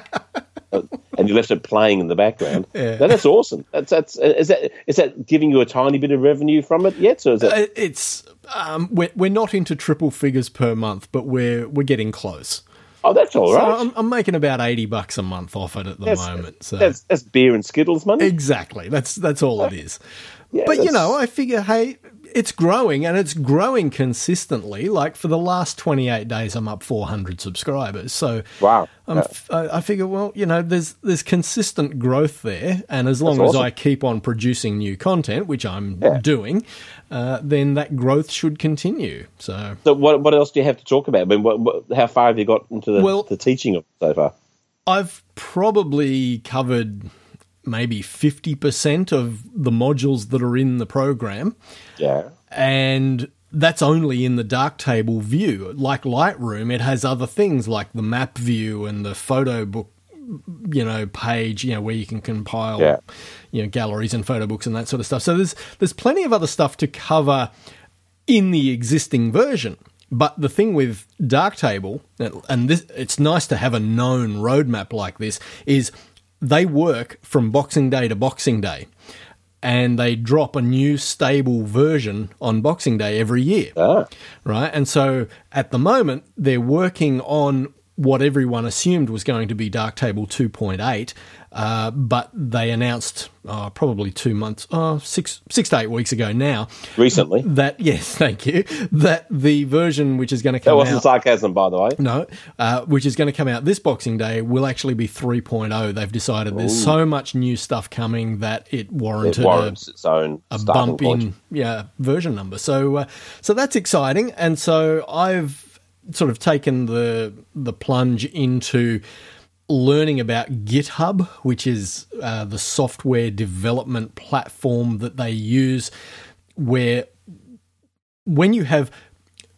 and you left it playing in the background. Yeah. Now, that's awesome. That's that's is that is that giving you a tiny bit of revenue from it yet, or is that? Uh, It's um, we're we're not into triple figures per month, but we're we're getting close. Oh, that's all So right. I'm, I'm making about eighty bucks a month off it at the That's- moment. So That's that's beer and Skittles money. exactly, that's that's all it is. Yeah, But you that's- know, I figure, hey, it's growing and it's growing consistently. Like for the last twenty-eight days, I'm up four hundred subscribers. So Wow. I'm, Yeah. f- I I figure, well, you know, there's there's consistent growth there, and as long That's as awesome. I keep on producing new content, which I'm Yeah. doing, uh, then that growth should continue. So So what what else do you have to talk about? I mean, what, what, how far have you got into the, Well- the teaching of it so far? I've probably covered maybe fifty percent of the modules that are in the program. Yeah. And that's only in the Darktable view. Like Lightroom, it has other things like the map view and the photo book, you know, page, you know, where you can compile, Yeah. you know, galleries and photo books and that sort of stuff. So there's there's plenty of other stuff to cover in the existing version. But the thing with Darktable, and this, it's nice to have a known roadmap like this, is they work from Boxing Day to Boxing Day. And they drop a new stable version on Boxing Day every year, Ah. right? And so at the moment, they're working on what everyone assumed was going to be Darktable two point eight, uh, but they announced uh, probably two months, uh, six, six to eight weeks ago now, Recently. that, yes, thank you, that the version which is going to come That wasn't out... sarcasm, by the way. No, uh, which is going to come out this Boxing Day will actually be three point oh. They've decided there's so much new stuff coming that it warranted It warrants its own a, a starting bump point. in yeah version number. So uh, so that's exciting, and so I've sort of taken the the plunge into learning about GitHub, which is uh, the software development platform that they use, where when you have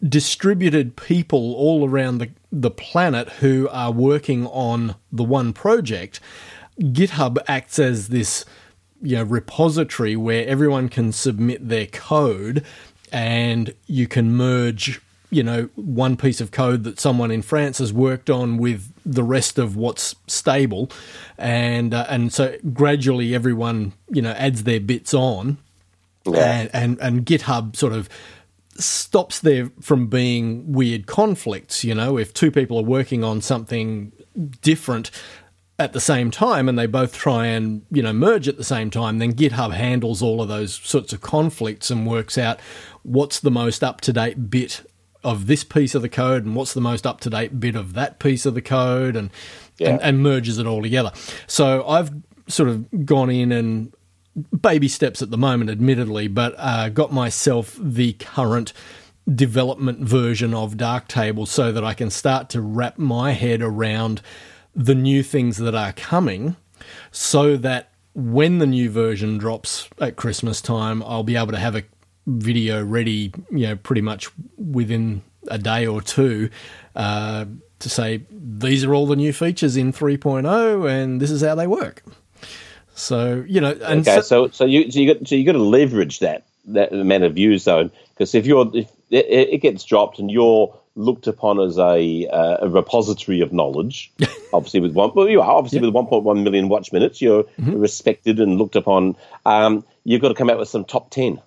distributed people all around the, the planet who are working on the one project. GitHub acts as this, you know, repository where everyone can submit their code, and you can merge, you know, one piece of code that someone in France has worked on with the rest of what's stable, and uh, and so gradually everyone, you know, adds their bits on, Yeah. and, and and GitHub sort of stops there from being weird conflicts. You know, if two people are working on something different at the same time and they both try and, you know, merge at the same time, then GitHub handles all of those sorts of conflicts and works out what's the most up-to-date bit of this piece of the code and what's the most up-to-date bit of that piece of the code, and, Yeah. and, and merges it all together. So I've sort of gone in and baby steps at the moment, admittedly, but uh, got myself the current development version of Darktable so that I can start to wrap my head around the new things that are coming, so that when the new version drops at Christmas time, I'll be able to have a video ready, you know, pretty much within a day or two, uh, to say, these are all the new features in three point oh and this is how they work. So, you know, and okay, so so you so you got so you got to leverage that that amount of views though, because if you're if it, it gets dropped and you're looked upon as a uh, a repository of knowledge, obviously with one well you are obviously Yep. with one point one million watch minutes, you're Mm-hmm. respected and looked upon. Um, you've got to come out with some top ten.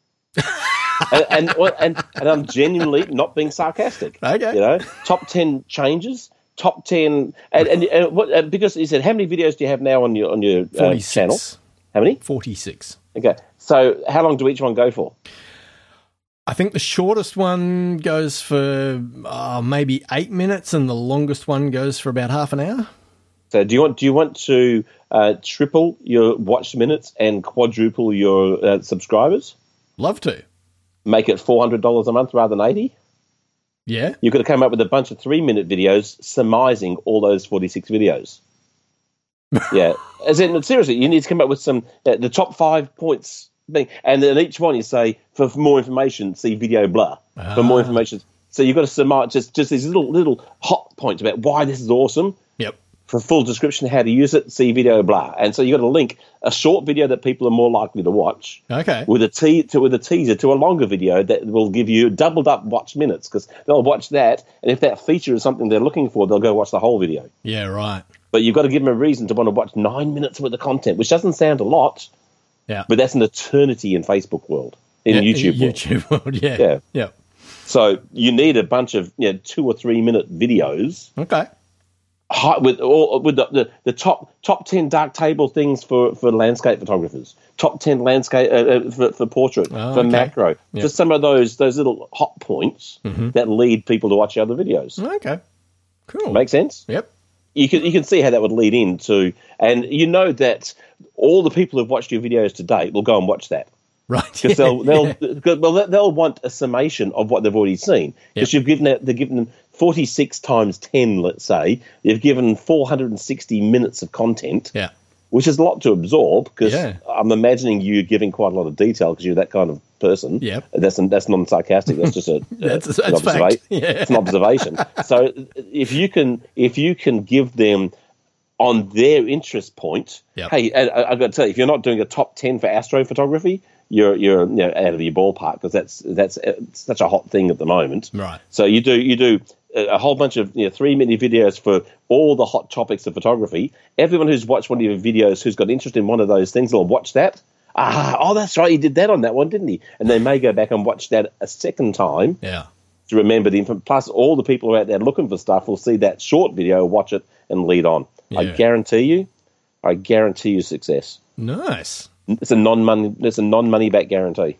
and, and and and I'm genuinely not being sarcastic. Okay. You know, top ten changes. Top ten, and, and, and what? Uh, because you said, how many videos do you have now on your on your uh, forty-six. channel? How many? forty-six. Okay, so how long do each one go for? I think the shortest one goes for uh, maybe eight minutes, and the longest one goes for about half an hour. So do you want do you want to uh, triple your watch minutes and quadruple your uh, subscribers? Love to. Make it four hundred dollars a month rather than eighty. Yeah. You could have come up with a bunch of three minute videos surmising all those forty six videos. Yeah, as in seriously, you need to come up with some uh, the top five points thing, and then each one you say for, for more information, see video blah. Ah. For more information, so you've got to surmise just just these little little hot points about why this is awesome. Yep. For full description, how to use it, see video blah. And so you've got to link a short video that people are more likely to watch Okay. with a te- to, with a teaser to a longer video that will give you doubled up watch minutes, because they'll watch that, and if that feature is something they're looking for, they'll go watch the whole video. Yeah, right. But you've got to give them a reason to want to watch nine minutes worth of content, which doesn't sound a lot, Yeah. but that's an eternity in Facebook world, in yeah, YouTube world. YouTube world, yeah. Yeah. Yeah. So you need a bunch of you know, two or three minute videos Okay. high, with all with the, the, the top top ten Darktable things for, for landscape photographers, top ten landscape uh, uh, for, for portrait, Oh, for okay. macro, Yep. just some of those those little hot points Mm-hmm. that lead people to watch other videos. Okay. Cool. Make sense? Yep. You can you can see how that would lead into, and you know that all the people who've watched your videos to date will go and watch that. Right. Because they'll they'll cause, well they'll want a summation of what they've already seen, because Yep. you've given it, they've given them forty-six times ten, let's say you've given four hundred sixty minutes of content, Yeah. which is a lot to absorb. Because Yeah. I'm imagining you giving quite a lot of detail because you're that kind of person. Yep. That's that's non sarcastic. That's just a That's- uh, an that's fact. observa- Yeah. It's an observation. So if you can if you can give them on their interest point, Yep. hey, I, I- I've got to tell you, if you're not doing a top ten for astrophotography, you're you're you know, out of your ballpark, because that's that's uh, such a hot thing at the moment. Right. So you do you do a a whole bunch of you know, three minute videos for all the hot topics of photography. Everyone who's watched one of your videos who's got interest in one of those things will watch that. Ah, oh, that's right, he did that on that one, didn't he? And they may go back and watch that a second time Yeah. to remember the info. Plus, all the people who are out there looking for stuff will see that short video, watch it, and lead on. I Yeah. guarantee you, I guarantee you success. Nice. It's a non-money, it's a non-money back guarantee.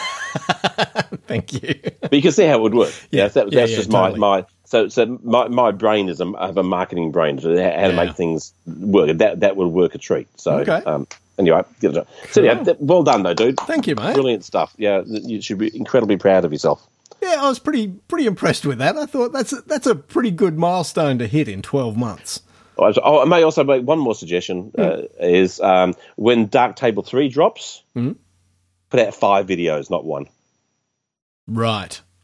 Thank you. But you can see how it would work. Yeah. Yeah, that, Yeah, that's yeah, just totally. my, my so so my, my brain is a, I have a marketing brain to how Yeah. to make things work. That that would work a treat. So Okay. um, anyway, give it a so yeah, Cool. that- well done though, dude. Thank you, mate. Brilliant stuff. Yeah, you should be incredibly proud of yourself. Yeah, I was pretty pretty impressed with that. I thought that's a, that's a pretty good milestone to hit in twelve months. Oh, I may also make one more suggestion. Uh, is um, when Darktable three drops, Mm. put out five videos, not one. Right.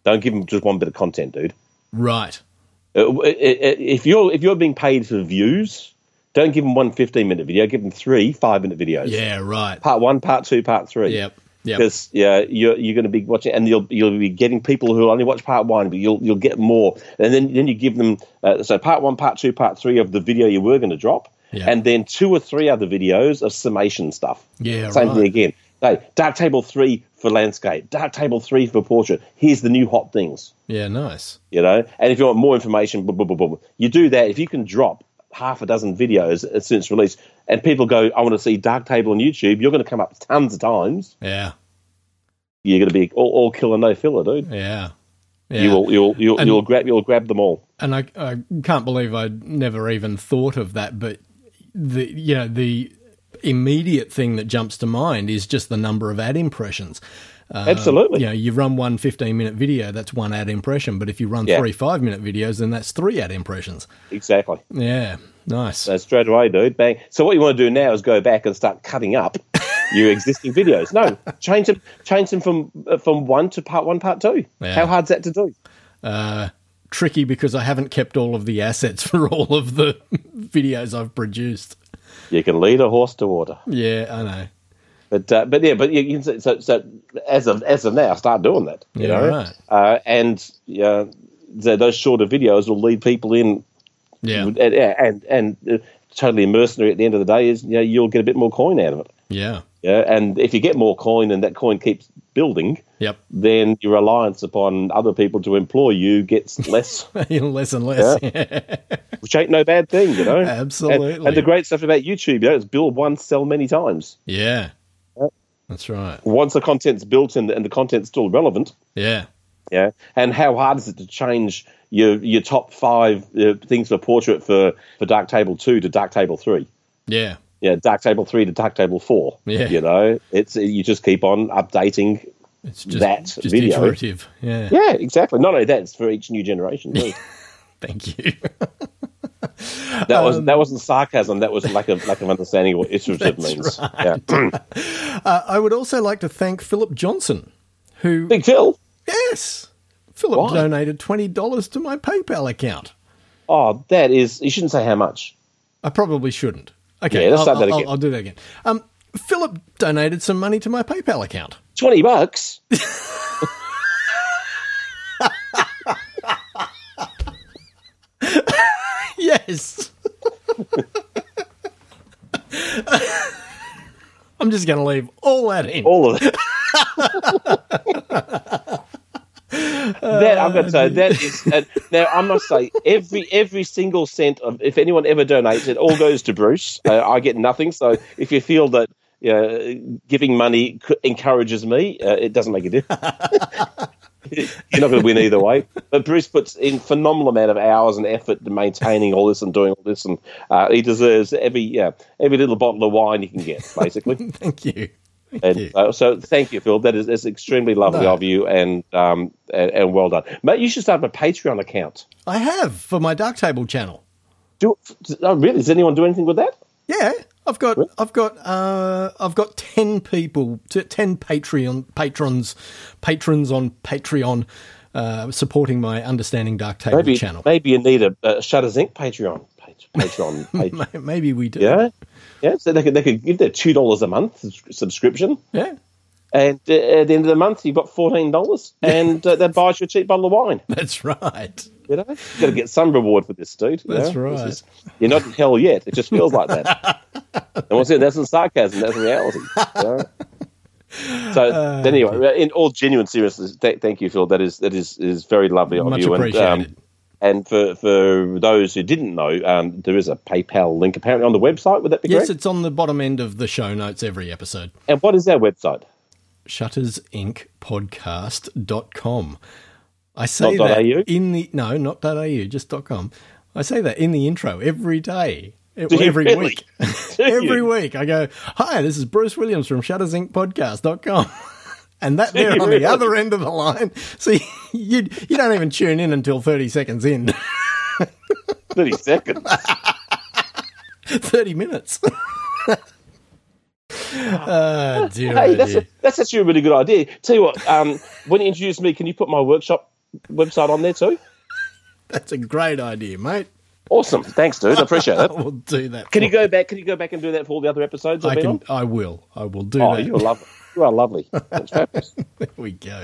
Don't give them just one bit of content, dude. Right. Uh, If you're if you're being paid for views, don't give them one fifteen-minute video. Give them three five-minute videos. Yeah, right. Part one, part two, part three. Yep. Yep. Because yeah, you're you're going to be watching, and you'll you'll be getting people who only watch part one, but you'll you'll get more, and then then you give them uh, so part one, part two, part three of the video you were going to drop, Yeah. and then two or three other videos of summation stuff. Yeah, Same right. thing again. Hey, Darktable three for landscape, Darktable three for portrait. Here's the new hot things. Yeah, nice. You know, and if you want more information, blah, blah, blah, blah, you do that. If you can drop half a dozen videos since release, and people go, I want to see Darktable on YouTube, you're going to come up tons of times. Yeah. You're going to be all, all killer, no filler, dude. Yeah. Yeah. You will, you'll, you'll, And- you'll grab, you'll grab them all. And I, I can't believe I'd never even thought of that, but the you know the immediate thing that jumps to mind is just the number of ad impressions. Uh, Absolutely. You know, you run one fifteen-minute video, that's one ad impression, but if you run Yeah. three five-minute videos, then that's three ad impressions. Exactly. Yeah, nice. So straight away, dude, bang. So what you want to do now is go back and start cutting up your existing videos. No, change them, change them from uh, from one to part one, part two. Yeah. How hard's that to do? Uh, tricky because I haven't kept all of the assets for all of the videos I've produced. You can lead a horse to water. Yeah, I know. But uh, but yeah, but you, you can, so so as of as of now, start doing that. You Yeah, know, right. uh, and uh, the, those shorter videos will lead people in. Yeah, and and, and uh, totally mercenary at the end of the day is you know you'll get a bit more coin out of it. yeah, Yeah, and if you get more coin and that coin keeps building, yep. then your reliance upon other people to employ you gets less, Less and less. Yeah. which ain't no bad thing, you know. Absolutely. And, and the great stuff about YouTube, you know, is build once, sell many times. Yeah, that's right. Once the content's built and the, and the content's still relevant, Yeah, yeah. And how hard is it to change your your top five uh, things for portrait for for Darktable two to Darktable three? yeah, Yeah, Darktable three to Darktable four. Yeah. You know, it's you just keep on updating. it's just That just video. iterative. Yeah. Yeah, exactly. Not only that, it's for each new generation. Too. Thank you. That was Um, that wasn't sarcasm. That was lack of lack of understanding what iterative That's means. right. Yeah. Uh, I would also like to thank Philip Johnson, who Big Phil. yes, Philip Why? donated twenty dollars to my PayPal account. Oh, that is. You shouldn't say how much. I probably shouldn't. Okay, Yeah, let's I'll, start that I'll- again. I'll do that again. Um, Philip donated some money to my PayPal account. Twenty bucks. Yes. I'm just going to leave all that in. All of it. That I've got to say that is uh, now I must say every every single cent of if anyone ever donates it all goes to Bruce. Uh, I get nothing. So if you feel that uh, giving money c- encourages me, uh, it doesn't make a difference. You're not going to win either way. But Bruce puts in phenomenal amount of hours and effort to maintaining all this and doing all this, and uh, he deserves every yeah every little bottle of wine he can get, basically. Thank you. Thank And you. uh, so, thank you, Phil. That is that's extremely lovely No. of you, and um and, and well done, mate. You should start a Patreon account. I have for my Darktable channel. Do oh, really? Does anyone do anything with that? Yeah, I've got, I've got, uh, I've got ten people, t- ten Patreon patrons, patrons on Patreon, uh, supporting my Understanding Darktable Maybe channel. maybe you need a, a Shutters Incorporated Patreon. Patreon. Patreon. May- Maybe we do. Yeah, yeah. So they could they could give their two dollars a month subs- subscription, Yeah, and uh, at the end of the month you've got fourteen dollars, and uh, that buys you a cheap bottle of wine. that's right. You know, you've got to get some reward for this, dude. you That's know? right. This is- you're not in hell yet. It just feels like that. And once again, that's not sarcasm. That's reality. you know? So Uh, anyway, in all genuine seriousness, th- thank you, Phil. That is that is, is very lovely of Much you. appreciated. And, um, and for, for those who didn't know, um, there is a PayPal link apparently on the website. Would that be Yes, correct? it's on the bottom end of the show notes every episode. And what is our website? shutters inc podcast dot com. I say Not that .au? in the no, not .au, just .com. I say that in the intro every day, e- Do you every really? week. Do every you? week I go, "Hi, this is Bruce Williams from shutters inc podcast dot com." And that there you on really? the other end of the line. See, you you don't even tune in until thirty seconds in. Thirty seconds. thirty minutes. Oh, dear, Hey, oh, that's dear. a, that's actually a really good idea. Tell you what, um, when you introduce me, can you put my workshop website on there too? That's a great idea, mate. Awesome. Thanks, dude. I appreciate that. We'll do that. Can you go back? Can you go back and do that for all the other episodes? I I've been can. on? I will. I will do Oh, that. you're lovely. You are lovely. That's fabulous. There we go.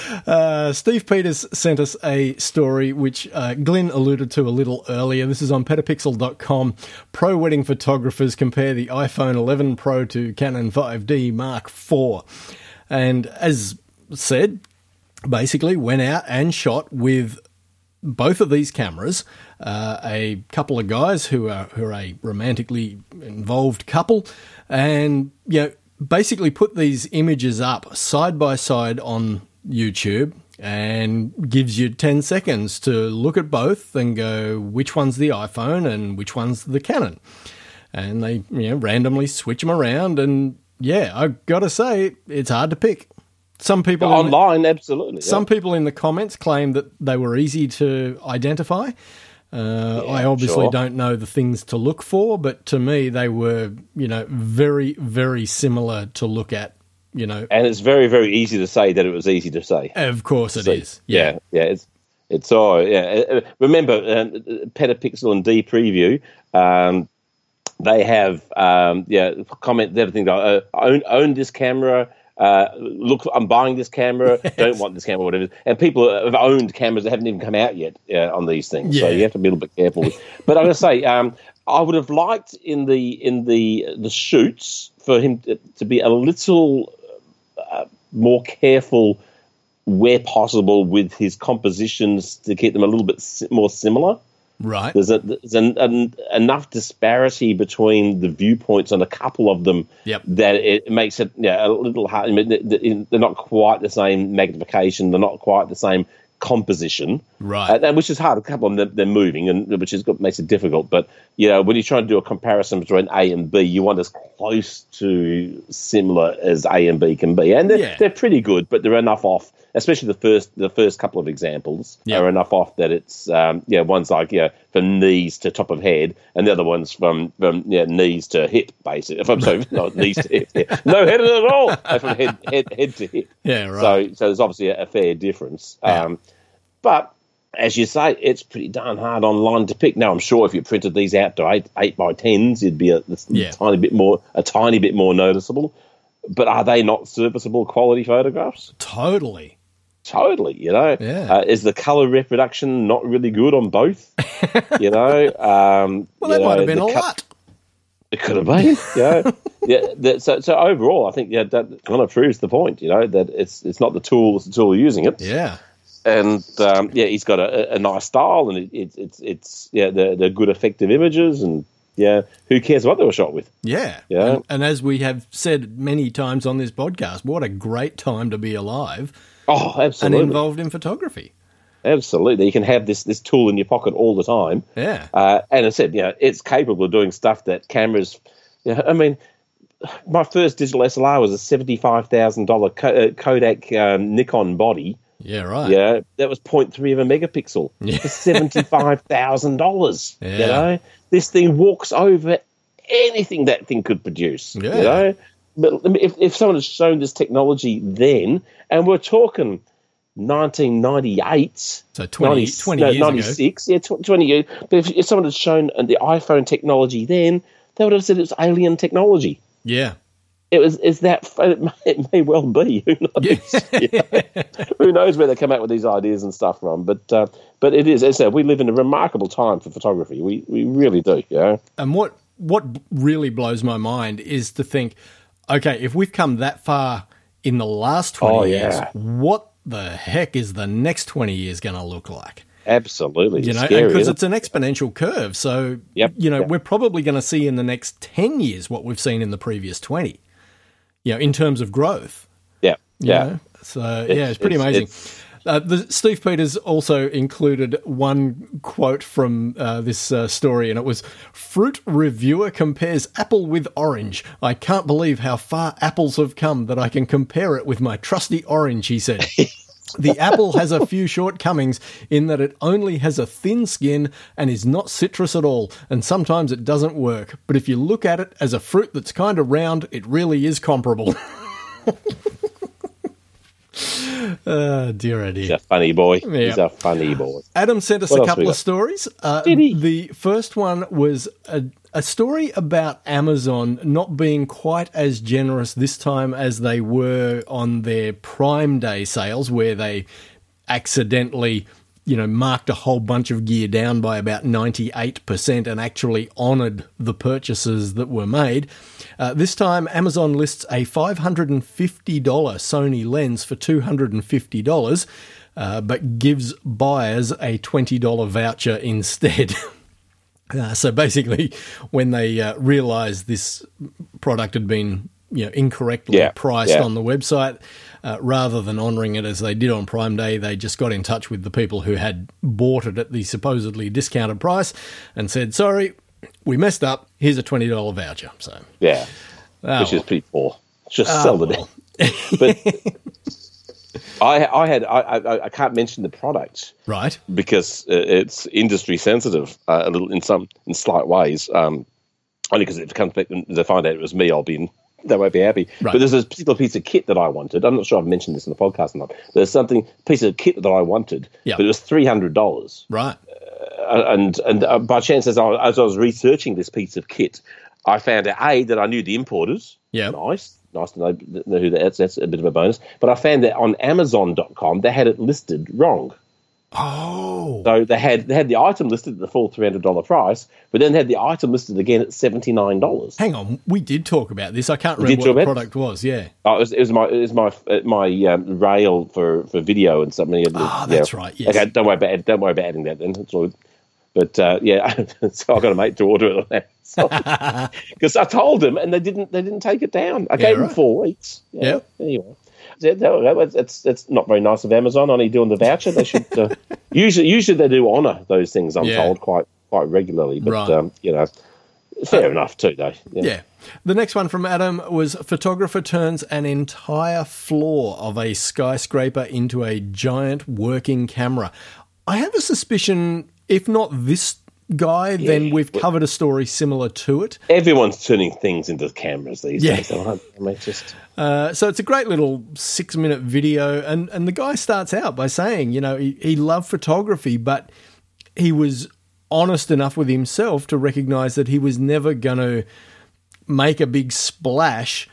Uh, Steve Peters sent us a story which uh, Glenn alluded to a little earlier. This is on petapixel dot com. Pro wedding photographers compare the iPhone eleven Pro to Canon five D Mark four. And as said, basically went out and shot with both of these cameras. Uh, a couple of guys who are who are a romantically involved couple, and you know, basically put these images up side by side on YouTube and gives you ten seconds to look at both and go which one's the iPhone and which one's the Canon. And they, you know, randomly switch them around, and yeah, I've got to say, it's hard to pick. Some people in the- Online, absolutely. Some yeah. people in the comments claim that they were easy to identify. Uh, Yeah, I obviously sure. don't know the things to look for, but to me they were, you know, very, very similar to look at, you know. And it's very, very easy to say that it was easy to say. Of course it is. See, Yeah, yeah. It's it's all yeah. Uh, Remember, um, Petapixel and D Preview, um, they have um, yeah comment everything. Uh, own own this camera. Uh, look, I'm buying this camera. Don't want this camera, whatever. And people have owned cameras that haven't even come out yet uh, on these things. So Yeah. you have to be a little bit careful. With. But I'm going to say, um, I would have liked in the in the the shoots for him to, to be a little uh, more careful where possible with his compositions to keep them a little bit si- more similar. Right. There's, a, there's an, an, enough disparity between the viewpoints on a couple of them Yep. that it makes it yeah, a little hard. I mean, they- they're not quite the same magnification. They're not quite the same composition. Right. Uh, which is hard. A couple of them, they're, they're moving, and which is makes it difficult. But, you know, when you're trying to do a comparison between A and B, you want as close to similar as A and B can be. And they're, Yeah. they're pretty good, but they're enough off, especially the first the first couple of examples Yeah. are enough off that it's, um, yeah, one's like, yeah, from knees to top of head, and the other one's from, from yeah, knees to hip, basically. If I'm sorry, not knees to hip. Yeah. No head at all. Uh, From head, head, head to hip. Yeah, right. So, so there's obviously a, a fair difference. Yeah. Um, but as you say, it's pretty darn hard online to pick. Now, I'm sure if you printed these out to eight eight by tens, it'd be a, a Yeah. tiny bit more a tiny bit more noticeable. But are they not serviceable quality photographs? Totally. Totally, you know. Yeah. Uh, is the color reproduction not really good on both? you know. Um, Well, you that know, might have been the a co- lot. It could have been, yeah. yeah. That, so, so overall, I think yeah, that kind of proves the point. You know that it's it's not the tool; it's the tool using it. Yeah. And um, yeah, he's got a, a nice style, and it, it's it's it's yeah, the the good effective images, and yeah, who cares what they were shot with? Yeah. Yeah. And, and as we have said many times on this podcast, what a great time to be alive Oh, and absolutely, involved in photography. absolutely. You can have this this tool in your pocket all the time. Yeah. Uh, and I said, you know, it's capable of doing stuff that cameras. You know, I mean, my first digital S L R was a seventy-five thousand dollar Kodak um, Nikon body. Yeah, right. Yeah, that was zero point three of a megapixel Yeah. for seventy-five thousand dollars. Yeah. You know, this thing walks over anything that thing could produce. Yeah. You know, but if if someone had shown this technology then, and we're talking nineteen ninety-eight, So twenty, ninety, twenty no, years ago. ninety-six, yeah, tw- twenty years. But if, if someone had shown the iPhone technology then, they would have said it was alien technology. Yeah. It was. Is that? It may, it may well be. Who knows? Yeah. Who knows where they come out with these ideas and stuff from? But uh, but it is. As I said, we live in a remarkable time for photography. We we really do. Yeah. And what what really blows my mind is to think, okay, if we've come that far in the last twenty Oh, years, yeah. what the heck is the next twenty years going to look like? Absolutely. You It's know, scary, because isn't it's an exponential curve. So, Yep, you know, yep. we're probably going to see in the next ten years what we've seen in the previous twenty, you know, in terms of growth. it? you Yeah. know? So, yeah, it's pretty it's- amazing. it's- Uh, the, Steve Peters also included one quote from uh, this uh, story, and it was, "Fruit reviewer compares apple with orange. I can't believe how far apples have come that I can compare it with my trusty orange," he said. "The apple has a few shortcomings in that it only has a thin skin and is not citrus at all, and sometimes it doesn't work. But if you look at it as a fruit that's kind of round, it really is comparable." Uh, dear, oh He's dear. a funny boy. Yeah. He's a funny boy. Adam sent us What a else we couple got? of stories. Uh, Did he? The first one was a, a story about Amazon not being quite as generous this time as they were on their Prime Day sales, where they accidentally, you know, marked a whole bunch of gear down by about ninety-eight percent and actually honoured the purchases that were made. Uh, this time, Amazon lists a five hundred fifty dollars Sony lens for two hundred fifty dollars, uh, but gives buyers a twenty dollars voucher instead. Uh, so basically, when they uh, realised this product had been, you know, incorrectly Yeah, priced yeah. on the website, uh, rather than honouring it as they did on Prime Day, they just got in touch with the people who had bought it at the supposedly discounted price and said, "Sorry, we messed up. Here's a twenty dollars voucher." So, Yeah, oh, which is well. pretty poor. Just Oh, sell the well. damn. But I, I had, I, I, I can't mention the product Right. because uh, it's industry sensitive uh, a little in some in slight ways. Um, only because if it comes back and they find out it was me, I'll be they won't be happy. Right. But there's a particular piece of kit that I wanted. I'm not sure I've mentioned this in the podcast or not. There's something piece of kit that I wanted, Yeah. but it was three hundred dollars. Right. Uh, and and uh, by chance, as I, as I was researching this piece of kit, I found out a that I knew the importers. Yeah. Nice. Nice to know, know who that is. That's a bit of a bonus. But I found that on Amazon dot com, they had it listed wrong. Oh. So they had they had the item listed at the full three hundred dollars price, but then they had the item listed again at seventy-nine dollars. Hang on. We did talk about this. I can't We remember did what the talk about product was. Yeah. Oh, it was, it was my it was my uh, my um, rail for, for video and something. Ah, that's right, yes. Okay, don't worry about don't worry about adding that then. It's all, but uh, yeah, so I got a mate to order it on that. Because I told them and they didn't they didn't take it down. I gave right. them four weeks. Yeah. Yeah. Anyway. Yeah, that- That's that's not very nice of Amazon. Only doing the voucher. They should uh, usually usually they do honour those things. I'm Yeah. told quite quite regularly. But Right. um, you know, fair enough too, though. Yeah. The next one from Adam was photographer turns an entire floor of a skyscraper into a giant working camera. I have a suspicion, if not this guy, then we've covered a story similar to it. Everyone's turning things into cameras these Yeah. days. I mean, just Uh, so it's a great little six-minute video, and, and the guy starts out by saying, you know, he, he loved photography, but he was honest enough with himself to recognise that he was never going to make a big splash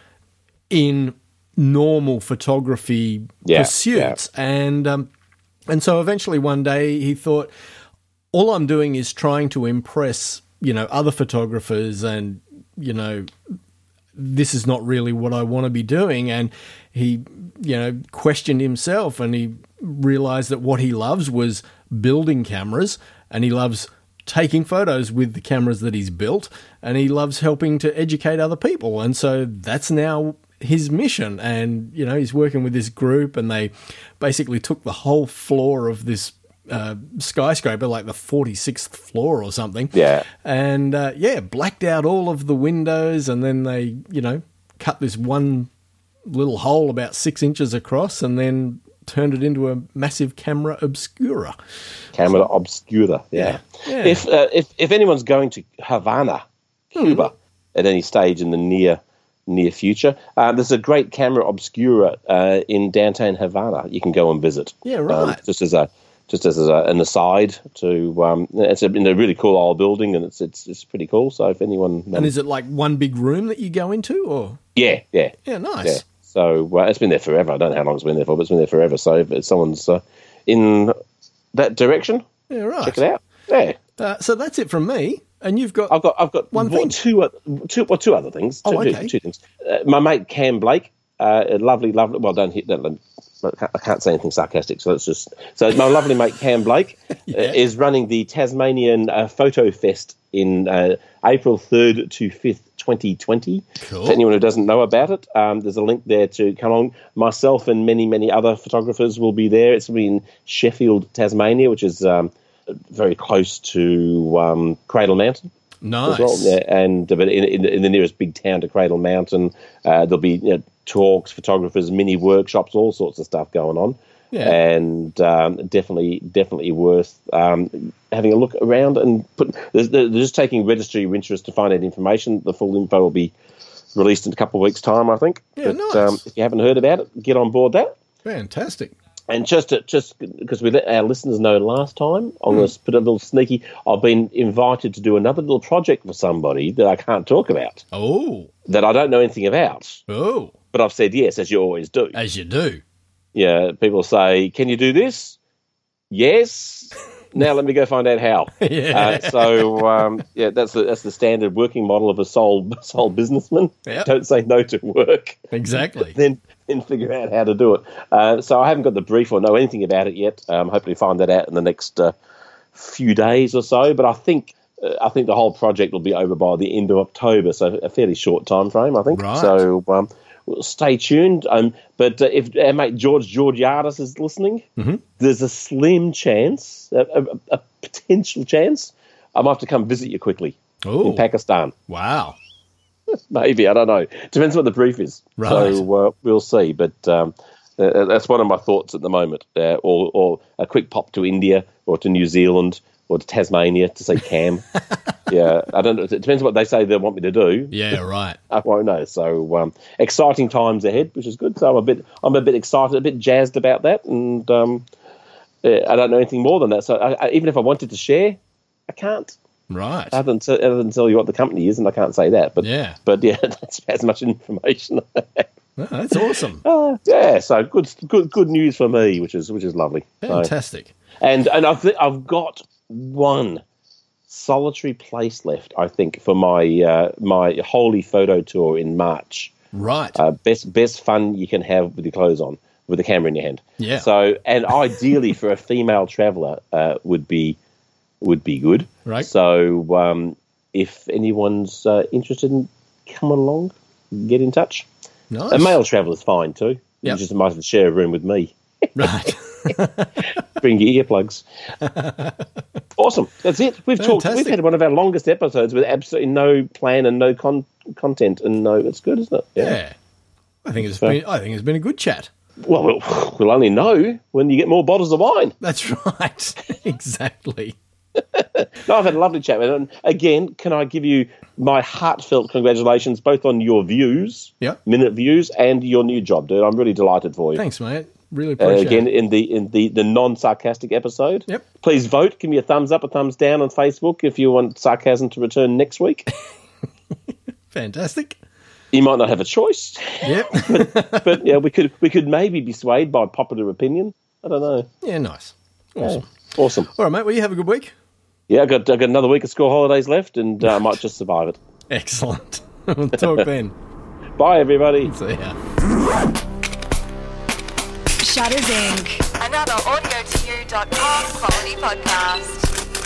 in normal photography Yeah, pursuits. And um, and so eventually one day he thought, all I'm doing is trying to impress, you know, other photographers, and, you know, this is not really what I want to be doing. And he, you know, questioned himself, and he realized that what he loves was building cameras, and he loves taking photos with the cameras that he's built, and he loves helping to educate other people. And so that's now his mission. And, you know, he's working with this group, and they basically took the whole floor of this uh, skyscraper, like the forty-sixth floor or something. Yeah. And, uh, yeah, blacked out all of the windows, and then they, you know, cut this one little hole about six inches across, and then turned it into a massive camera obscura. camera obscura. Yeah. Yeah. If uh, if if anyone's going to Havana, Cuba, at any stage in the near near future, uh, there's a great camera obscura uh, in downtown Havana. You can go and visit. Yeah, right. Um, just as a just as a, an aside to um, it's a, in a really cool old building, and it's it's it's pretty cool. So if anyone um, And is it like one big room that you go into, or? yeah yeah Yeah, nice. yeah. So uh, it's been there forever. I don't know how long it's been there for, but it's been there forever. So if someone's uh, in that direction, Yeah, right. check it out. Yeah. Uh, so that's it from me. And you've got... I've got I've got One one, thing? two uh, two well, two other things. Two, Oh, two- okay. two things. Uh, my mate Cam Blake, uh, a lovely, lovely. Well, don't hit that. I can't, I can't say anything sarcastic, so it's just. So my lovely mate Cam Blake Yeah. uh, is running the Tasmanian uh, Photo Fest in uh, April third to fifth, twenty twenty. Cool. For anyone who doesn't know about it, um, there's a link there to come on. Myself and many, many other photographers will be there. It's in Sheffield, Tasmania, which is um, very close to um, Cradle Mountain. Nice. As well. Yeah, and but in, in, in the nearest big town to Cradle Mountain, uh, there'll be you know, talks, photographers, mini workshops, all sorts of stuff going on. Yeah. And um, definitely, definitely worth um, having a look around and put. They're, they're just taking registry of interest to find out information. The full info will be released in a couple of weeks' time, I think. Yeah, but nice. um, if you haven't heard about it, get on board that. Fantastic. And just to, just because we let our listeners know last time, I'm going to put a little sneaky. I've been invited to do another little project for somebody that I can't talk about, Oh. that I don't know anything about. Oh. But I've said yes, as you always do. As you do. Yeah, people say, "Can you do this?" Yes. Now let me go find out how. Yeah. Uh, so um, yeah, that's the that's the standard working model of a sole sole businessman. Yep. Don't say no to work. Exactly. then then figure out how to do it. Uh, so I haven't got the brief or know anything about it yet. Um, hopefully find that out in the next uh, few days or so. But I think uh, I think the whole project will be over by the end of October, so a fairly short time frame, I think. Right. So um, well, stay tuned. Um, but uh, if our mate George Georgiadis is listening, Mm-hmm. there's a slim chance, a, a, a potential chance, I might have to come visit you quickly Oh. in Pakistan. Wow. Maybe, I don't know. Depends what the brief is. Right. So uh, we'll see. But um, uh, that's one of my thoughts at the moment. Uh, or, or a quick pop to India or to New Zealand or to Tasmania to see Cam. Yeah, I don't know. It depends what they say they want me to do. Yeah, right. I won't know. So um, exciting times ahead, which is good. So I'm a bit, I'm a bit excited, a bit jazzed about that, and um, uh, I don't know anything more than that. So I, I, even if I wanted to share, I can't. Right. Other than, to, other than tell you what the company is, and I can't say that. But Yeah. but yeah, that's as much information. Oh, that's awesome. uh, yeah, so good, good, good news for me, which is which is lovely. So, Fantastic. and and I've I've got one solitary place left, I think, for my uh, my holy photo tour in March. Right. Uh, best best fun you can have with your clothes on, with the camera in your hand. Yeah. So, and ideally for a female traveller uh, would be would be good. Right. So, um, if anyone's uh, interested in coming along, get in touch. Nice. A male traveller's fine too. You Yep. just might have to share a room with me. Right. Bring your earplugs. Awesome. That's it. We've talked. Fantastic. We've had one of our longest episodes with absolutely no plan and no con- content, and no. It's good, isn't it? Yeah. I think it's So- been I think it's been a good chat. Well, we'll, we'll only know when you get more bottles of wine. That's right. Exactly. No, I've had a lovely chat with it. And again, can I give you my heartfelt congratulations both on your views, Yep. minute views, and your new job, dude. I'm really delighted for you. Thanks, mate. Really Uh, appreciate again, it. in the in the, the non-sarcastic episode. Yep. Please vote. Give me a thumbs up, a thumbs down on Facebook if you want sarcasm to return next week. Fantastic. You might not have a choice, Yep. but yeah, we could we could maybe be swayed by popular opinion. I don't know. Yeah, nice. Awesome. Awesome. All right, mate. Well, you have a good week. Yeah, I got I got another week of school holidays left, and uh, I might just survive it. Excellent. We'll talk then. Bye, everybody. See ya. Shutters Incorporated. Another audio to you dot com quality podcast.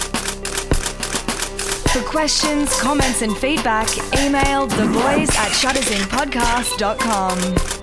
For questions, comments, and feedback, email the boys at shuttersinpodcast dot com.